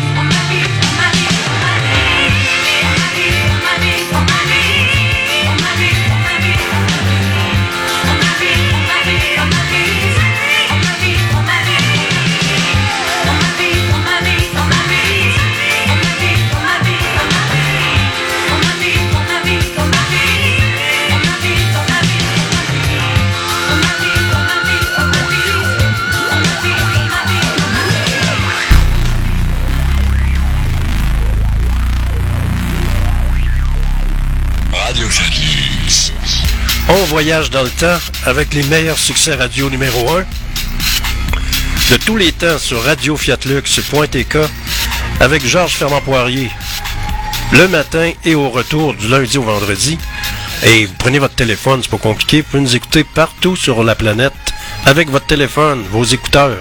On voyage dans le temps avec les meilleurs succès radio numéro un de tous les temps sur radio fiat lux point t k avec Georges Fernand-Poirier le matin et au retour du lundi au vendredi. Et vous prenez votre téléphone, c'est pas compliqué, vous pouvez nous écouter partout sur la planète avec votre téléphone, vos écouteurs.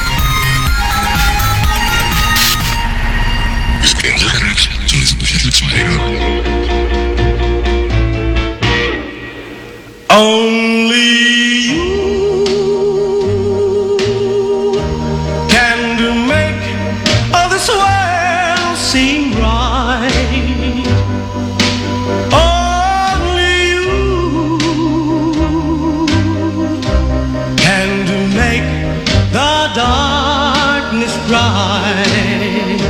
Only you can do make all this world seem right. Only you can do make the darkness bright.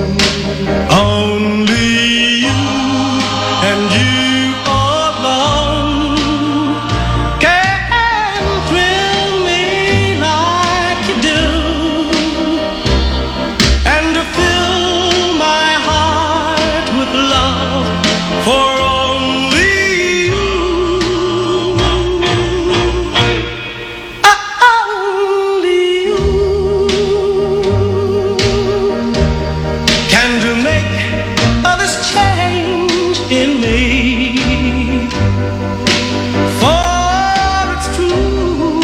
Only you and you alone in me. For it's true,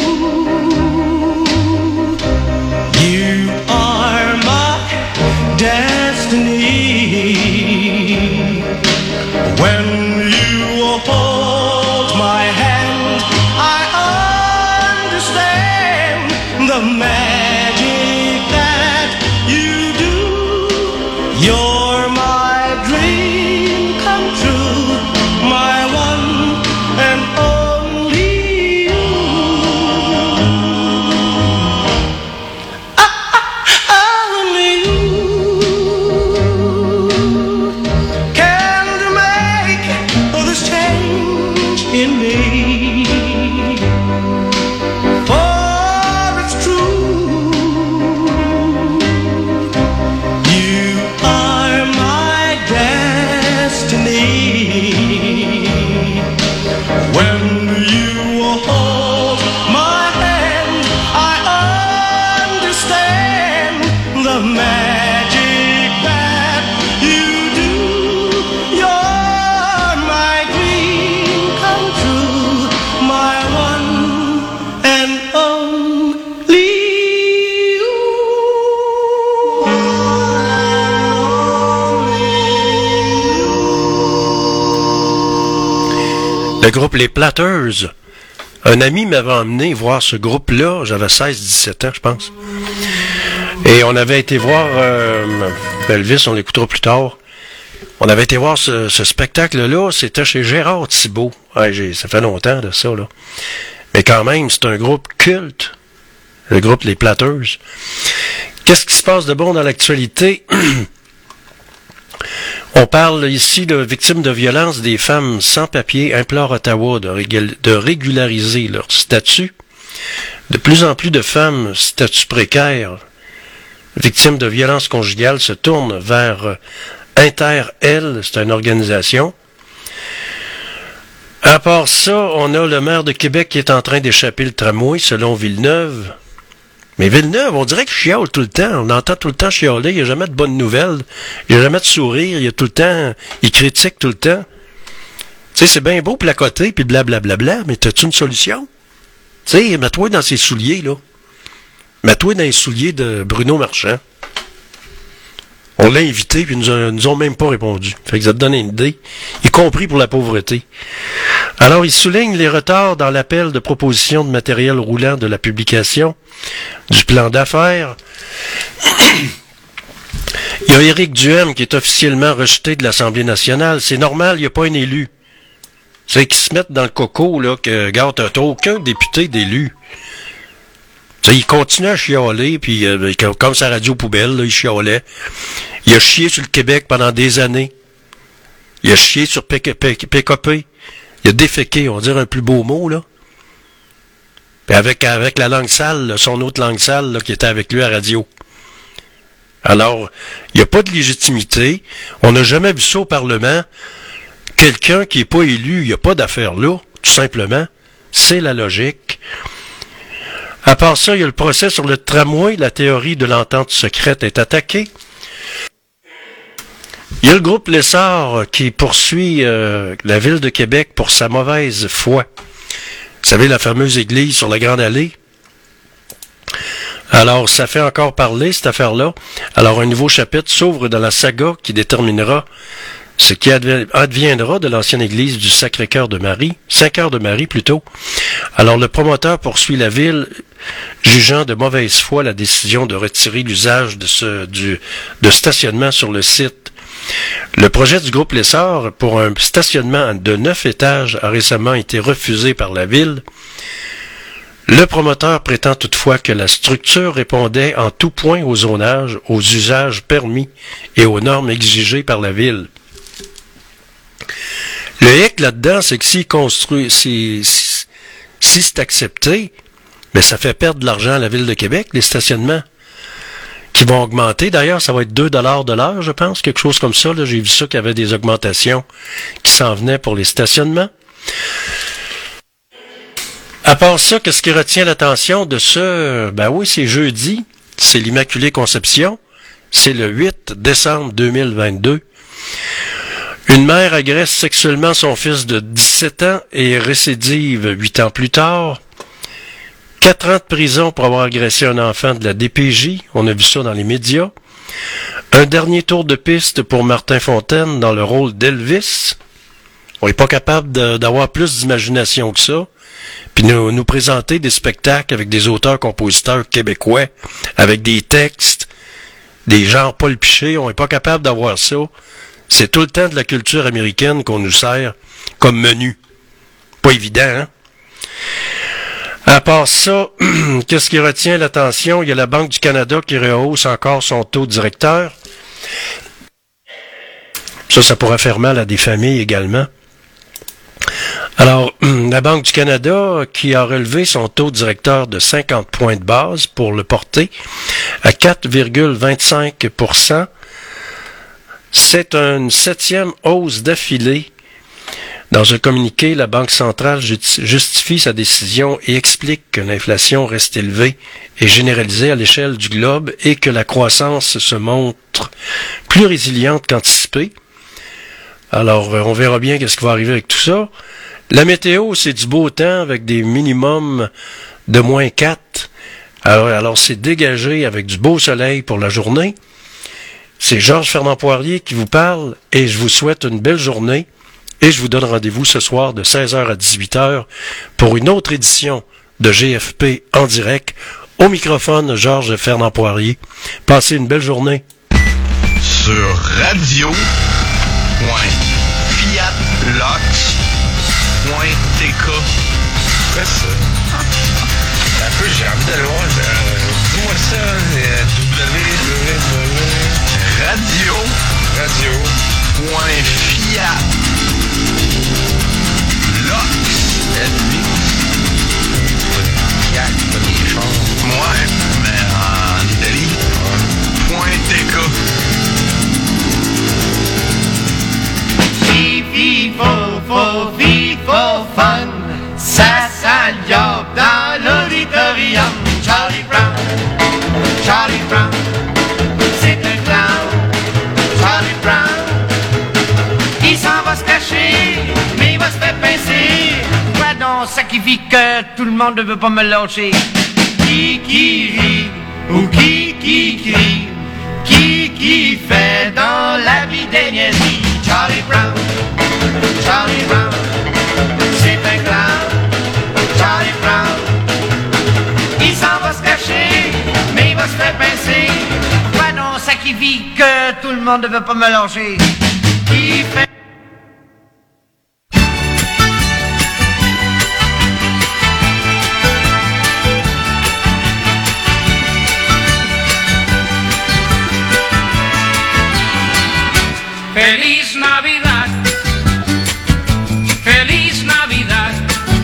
you are my destiny. When you hold my hand, I understand the magic that you do. You're my dream come true, my one and only you. Ah, ah, only you can make this change in me. For it's true, you are my destiny. When you hold my hand, I understand the magic that you do. You're my dream come true, my one and only you. Le groupe Les Platters. Un ami m'avait emmené voir ce groupe-là, j'avais seize dix-sept ans, je pense. Et on avait été voir euh, Elvis, on l'écoutera plus tard. On avait été voir ce, ce spectacle-là, c'était chez Gérard Thibault. Ouais, j'ai, ça fait longtemps de ça, là. Mais quand même, c'est un groupe culte, le groupe Les Platters. Qu'est-ce qui se passe de bon dans l'actualité? On parle ici de victimes de violences, des femmes sans papier implorent Ottawa de, régul- de régulariser leur statut. De plus en plus de femmes, statut précaire, victimes de violences conjugales, se tournent vers euh, Inter-L, c'est une organisation. À part ça, on a le maire de Québec qui est en train d'échapper le tramway, selon Villeneuve. Mais Villeneuve, on dirait qu'il chiale tout le temps. On entend tout le temps chialer. Il n'y a jamais de bonnes nouvelles. Il n'y a jamais de sourire. Il y a tout le temps... Il critique tout le temps. Tu sais, c'est bien beau placoter, puis blablabla, mais t'as-tu une solution? Tu sais, mets-toi dans ses souliers, là. Mets-toi dans les souliers de Bruno Marchand. On l'a invité, puis ils nous, a, nous ont même pas répondu. Fait que ça te donne une idée, y compris pour la pauvreté. Alors, il souligne les retards dans l'appel de proposition de matériel roulant de la publication du plan d'affaires. Il y a Éric Duhem qui est officiellement rejeté de l'Assemblée nationale. C'est normal, il n'y a pas un élu. C'est qu'ils se mettent dans le coco, là, que, regarde, t'as aucun député d'élu. T'sais, il continue à chialer, puis euh, comme sa radio poubelle, là, il chialait. Il a chié sur le Québec pendant des années. Il a chié sur P K P. Il a déféqué, on dirait un plus beau mot, là. Puis avec, avec la langue sale, là, son autre langue sale, là, qui était avec lui à radio. Alors, il n'y a pas de légitimité. On n'a jamais vu ça au Parlement. Quelqu'un qui n'est pas élu, il n'y a pas d'affaire là, tout simplement. C'est la logique. À part ça, il y a le procès sur le tramway. La théorie de l'entente secrète est attaquée. Il y a le groupe Lessard qui poursuit euh, la ville de Québec pour sa mauvaise foi. Vous savez, la fameuse église sur la Grande Allée. Alors, ça fait encore parler, cette affaire-là. Alors, un nouveau chapitre s'ouvre dans la saga qui déterminera ce qui adviendra de l'ancienne église du Sacré-Cœur de Marie, Saint-Cœur de Marie plutôt. Alors, le promoteur poursuit la ville, jugeant de mauvaise foi la décision de retirer l'usage de ce du de stationnement sur le site. Le projet du groupe Lessard pour un stationnement de neuf étages a récemment été refusé par la ville. Le promoteur prétend toutefois que la structure répondait en tout point au zonage, aux usages permis et aux normes exigées par la ville. Le hic là-dedans, c'est que s'il construit, si, si, si c'est accepté, mais ça fait perdre de l'argent à la ville de Québec, les stationnements qui vont augmenter. D'ailleurs, ça va être deux dollars de l'heure, je pense, quelque chose comme ça. Là, j'ai vu ça qu'il y avait des augmentations qui s'en venaient pour les stationnements. À part ça, qu'est-ce qui retient l'attention de ce... Ben oui, c'est jeudi, c'est l'Immaculée Conception, c'est le huit décembre deux mille vingt-deux. Une mère agresse sexuellement son fils de dix-sept ans et récidive huit ans plus tard. Quatre ans de prison pour avoir agressé un enfant de la D P J. On a vu ça dans les médias. Un dernier tour de piste pour Martin Fontaine dans le rôle d'Elvis. On n'est pas capable de, d'avoir plus d'imagination que ça. Puis nous, nous présenter des spectacles avec des auteurs-compositeurs québécois, avec des textes, des genres Paul Piché. On n'est pas capable d'avoir ça. C'est tout le temps de la culture américaine qu'on nous sert comme menu. Pas évident, hein? À part ça, qu'est-ce qui retient l'attention? Il y a la Banque du Canada qui rehausse encore son taux directeur. Ça, ça pourrait faire mal à des familles également. Alors, la Banque du Canada qui a relevé son taux directeur de cinquante points de base pour le porter à quatre virgule vingt-cinq pour cent. C'est une septième hausse d'affilée. Dans un communiqué, la Banque centrale justifie sa décision et explique que l'inflation reste élevée et généralisée à l'échelle du globe et que la croissance se montre plus résiliente qu'anticipée. Alors, on verra bien qu'est-ce qui va arriver avec tout ça. La météo, c'est du beau temps avec des minimums de moins quatre. Alors, alors c'est dégagé avec du beau soleil pour la journée. C'est Georges Fernand Poirier qui vous parle et je vous souhaite une belle journée. Et je vous donne rendez-vous ce soir de seize heures à dix-huit heures pour une autre édition de G F P en direct. Au microphone, Georges Fernand Poirier. Passez une belle journée. Sur radio point fiat lox point t k. Quoi ça? Un peu, j'ai envie d'aller voir. Dis-moi ça. euh, W. Radio. Radio. Point fiat. Lox. Fiat, pas des choses. Ouais, mais en Italie. Point t k. Fifi, fo, fo, fi, fo, fun. Ça s'améliore dans l'auditorium. Charlie Brown, Charlie Brown, c'est un clown. Charlie Brown, il s'en va se cacher, mais il va se faire pincer. Quoi donc, ça qui vit que tout le monde ne veut pas me lâcher. Qui qui rit ou qui qui crie? Qui qui fait dans la vie des niaiseries? Charlie Brown, Charlie Brown, c'est un clown. Charlie Brown, il s'en va se cacher, mais il va se faire pincer. Pourquoi non, ça qui vit que tout le monde ne veut pas me lâcher? Qui fait... Feliz Navidad, Feliz Navidad,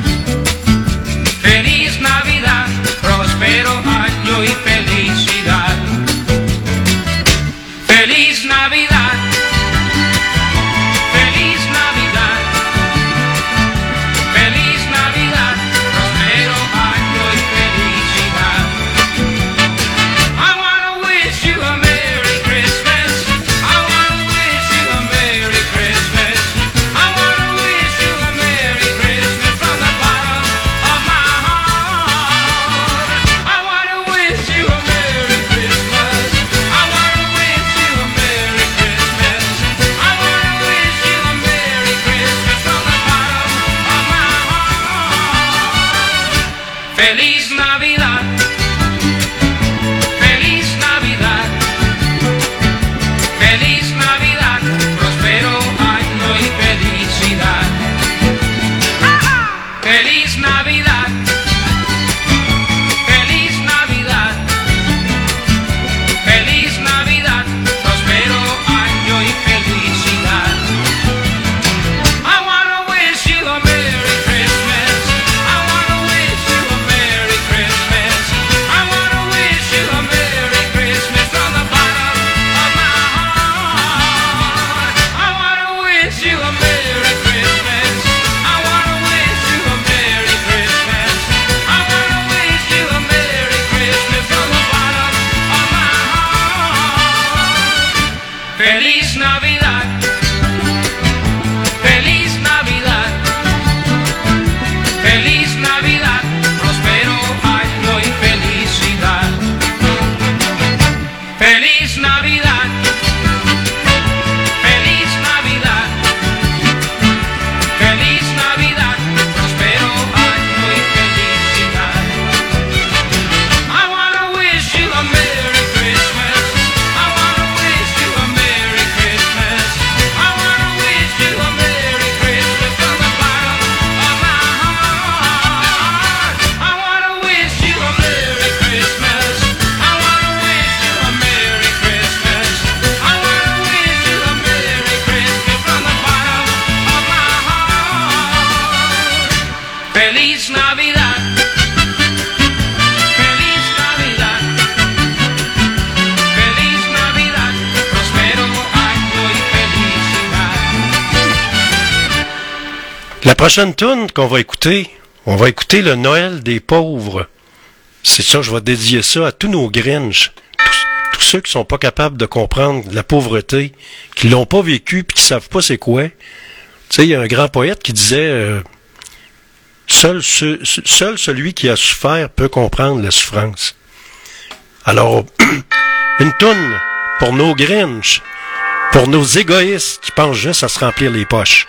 Feliz Navidad, próspero año y felicidad. Feliz Navidad, Feliz Navidad, Feliz Navidad, próspero año y felicidad. I wanna wish you a Merry Christmas. I wanna wish you a Merry Christmas. I wanna wish you a Merry Christmas from the bottom of my heart. I wanna wish you a Merry Christmas. I wanna wish you a Merry Christmas. I wanna wish you a Merry Christmas from the bottom of my heart. Feliz Navidad. Feliz Navidad. Feliz Navidad, próspero año y felicidad. Feliz Navidad, Feliz Navidad, Feliz Navidad, próspero año y felicidad. I wanna wish you a Merry Christmas. I wanna wish you a Merry Christmas. Feliz Navidad. Feliz Navidad. Feliz Navidad. Prospero año y felicidad. La prochaine tune qu'on va écouter, on va écouter le Noël des pauvres. C'est ça, je vais dédier ça à tous nos Grinch. Tous, tous ceux qui sont pas capables de comprendre la pauvreté, qui l'ont pas vécu puis qui savent pas c'est quoi. Tu sais, il y a un grand poète qui disait euh, seul, ce, seul celui qui a souffert peut comprendre la souffrance. Alors, une toune pour nos Grinch, pour nos égoïstes qui pensent juste à se remplir les poches.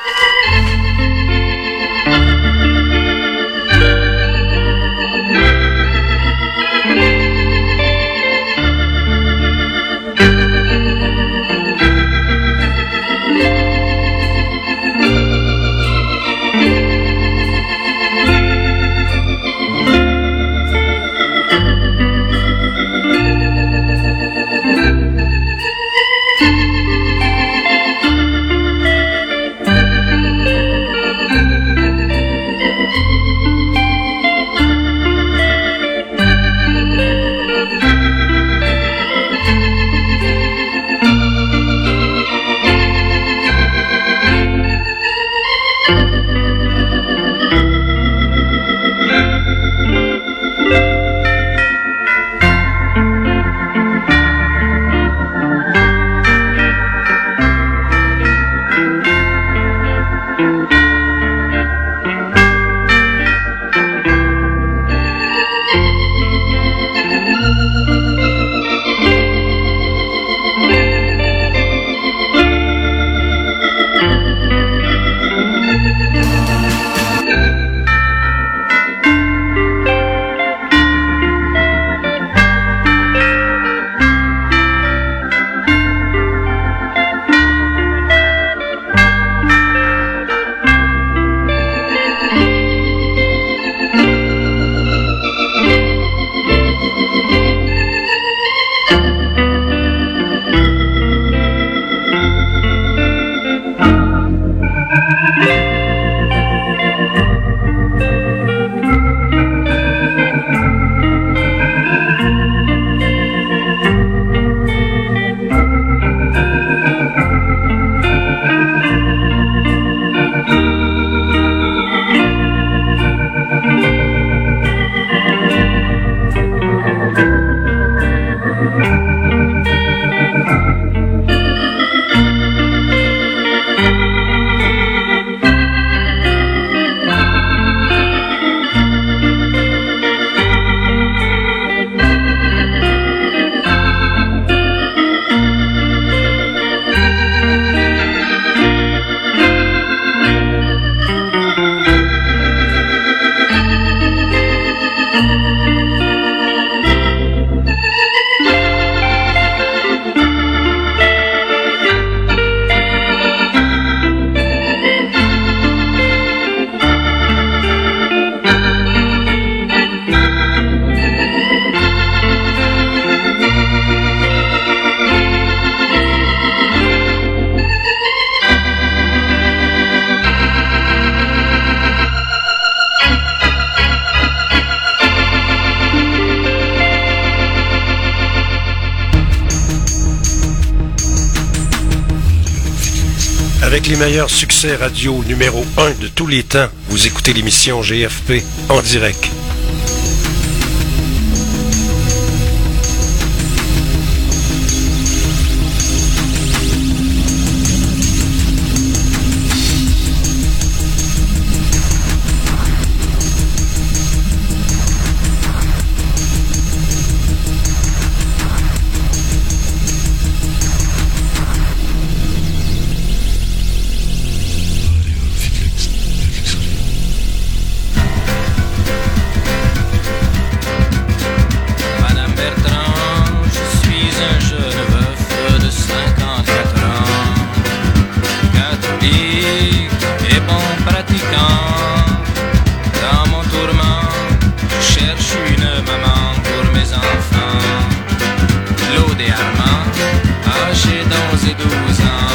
Avec les meilleurs succès radio numéro un de tous les temps, vous écoutez l'émission G F P en direct.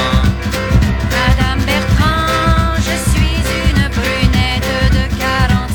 Madame Bertrand, je suis une brunette de quarante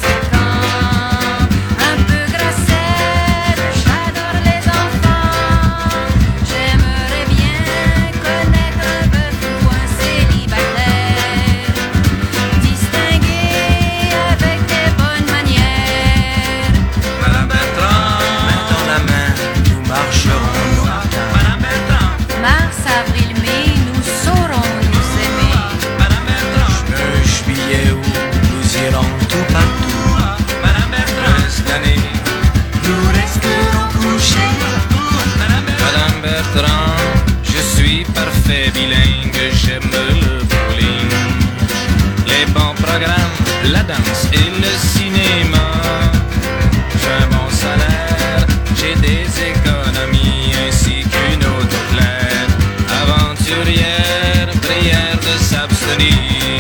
programme, la danse et le cinéma. J'ai un bon salaire, j'ai des économies ainsi qu'une auto claire. Aventurière, prière de s'abstenir.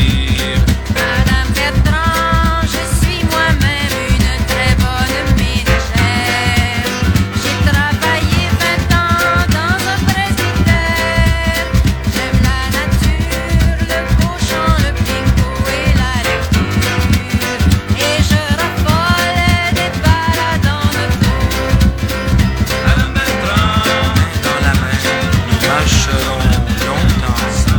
Madame Bertrand, je suis moi-même une très bonne ménagère. J'ai travaillé vingt ans dans un presbytère. J'aime la nature, le beau chant, le bingo et la lecture. Et je raffole des balades en auto. Madame Bertrand, dans la main, nous marcherons longtemps.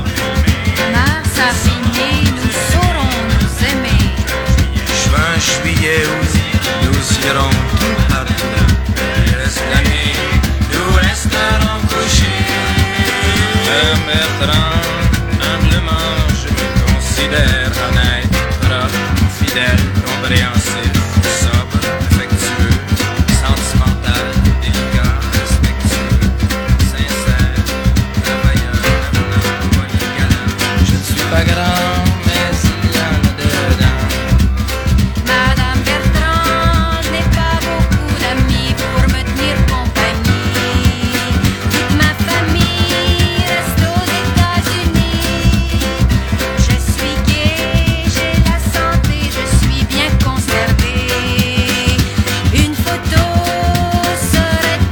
Mars affiné, nous saurons nous aimer. Juin, juillet, août, nous irons tout partout. Le reste de l'année, nous resterons couchés. Madame Bertrand, humblement, je me considère honnête, propre, fidèle, compréhensif, sobre, affectueux, sentimental, délicat, respectueux, sincère, travailleur, avenant, polygalant. Je ne suis pas grand, mais il y en a dedans. Madame Bertrand, je n'ai pas beaucoup d'amis pour me tenir compagnie. Toute ma famille reste aux États-Unis. Je suis gay, j'ai la santé, je suis bien conservée. Une photo serait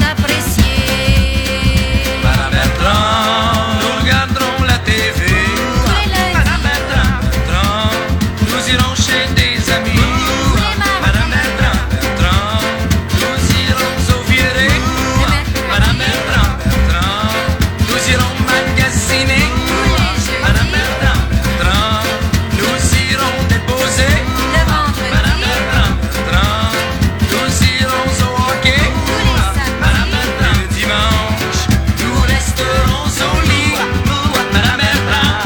appréciée. Madame Bertrand, nous regarderons la T V. Madame Bertrand, Bertrand, nous irons chez des amis. Madame Bertrand, Bertrand, nous irons au viré. Madame Bertrand, Bertrand, nous irons magasiner. Madame Bertrand, Bertrand, nous irons déposer. Madame Bertrand, Bertrand, nous irons au hockey. Madame Bertrand, le dimanche, nous resterons au lit. Madame Bertrand.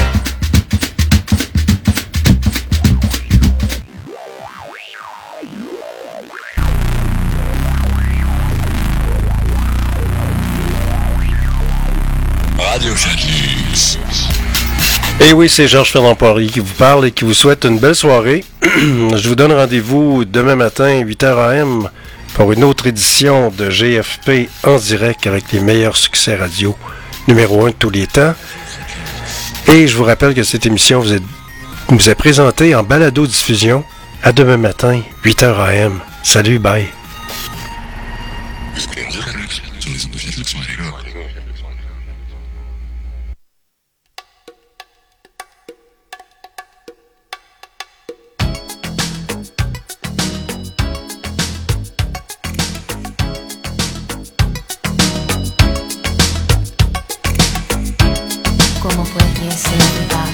Radio Fenix. Et oui, c'est Georges Fernand Poirier qui vous parle et qui vous souhaite une belle soirée. Je vous donne rendez-vous demain matin, huit heures A M, pour une autre édition de G F P en direct avec les meilleurs succès radio, numéro un de tous les temps. Et je vous rappelle que cette émission vous est, vous est présentée en balado-diffusion. À demain matin, huit heures A M. Salut, bye. ¿Cómo podría ser verdad?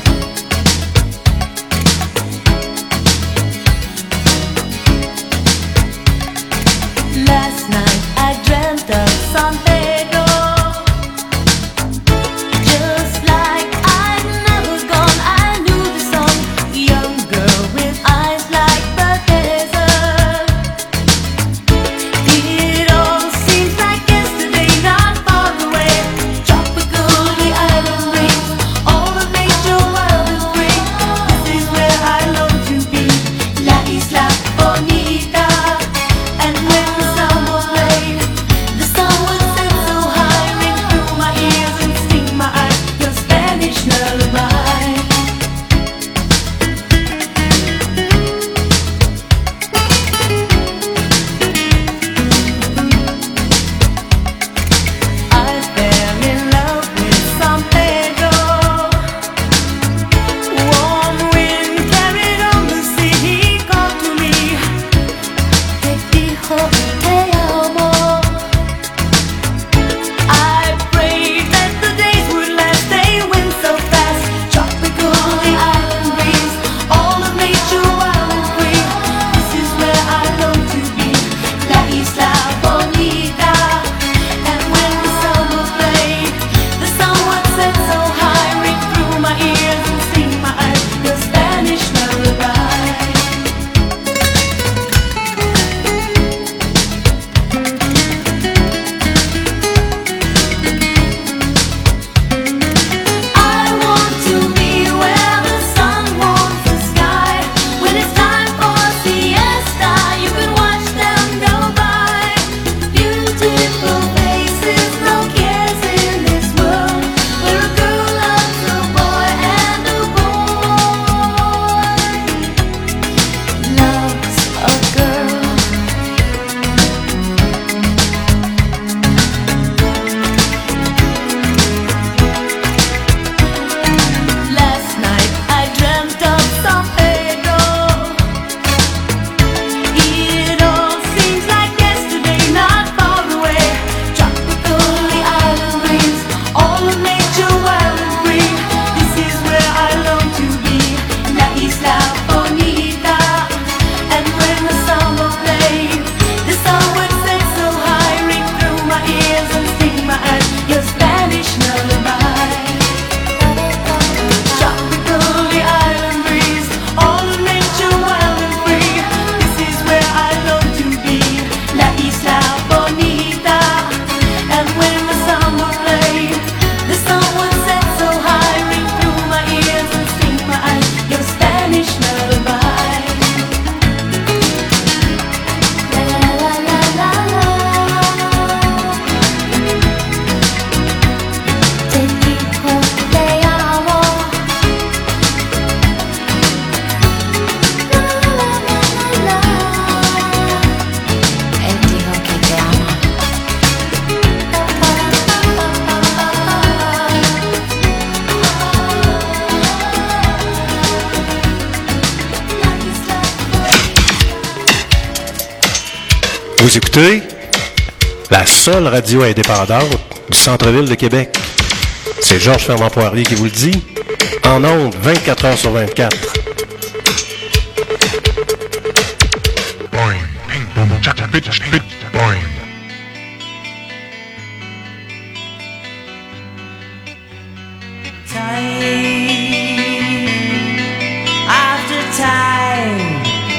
isla bonita. And when the samba played, the song would set so high, ring through my ears and sting my eyes. Your Spanish lullaby. Tropical, the island breeze, all of nature wild and free. This is where I long to be, La Isla Bonita. And when the samba played, the song would set so high, ring through my ears and sting my eyes. Your Spanish lullaby. La la la la la la. Te dijo te amo. La la la la la. Él dijo que te ama. Vous écoutez la seule radio indépendante du centre-ville de Québec. C'est Georges Fernand Poirier qui vous le dit, en ondes vingt-quatre heures sur vingt-quatre. Boing, ping, boom, chaka, bitch, bitch, boing. Time after time,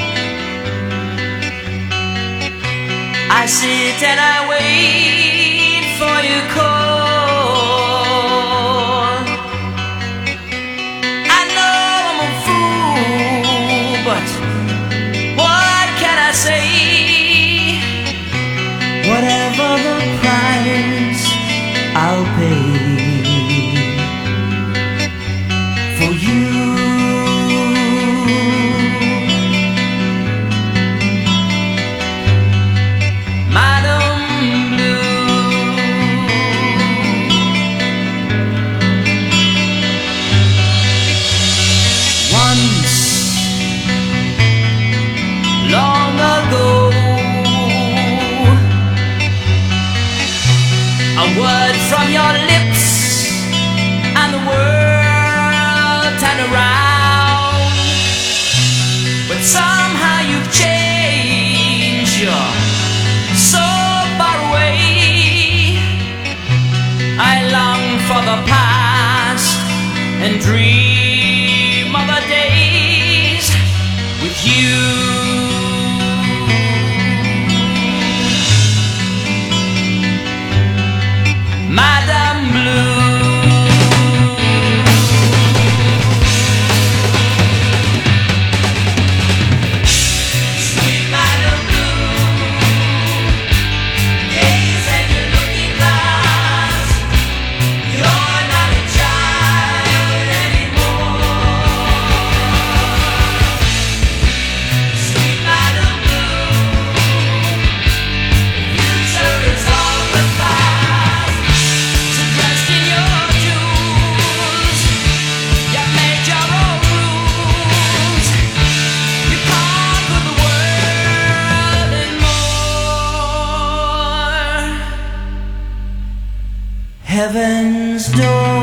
I sit and I wait for your call. I know I'm a fool, but what can I say? Whatever the price, I'll pay for you. Madam Blue, once long ago, a word from your lips and the world turned around. But somehow you've changed, you're so far away. I long for the past and dream of the days with you. Madame Blue, sweet Madame Blue, gaze at your looking glass. You're not a child anymore. Sweet Madame Blue, the future is all but past. So dressed in your jewels, you made your own rules. You conquered the world and more. Heaven's door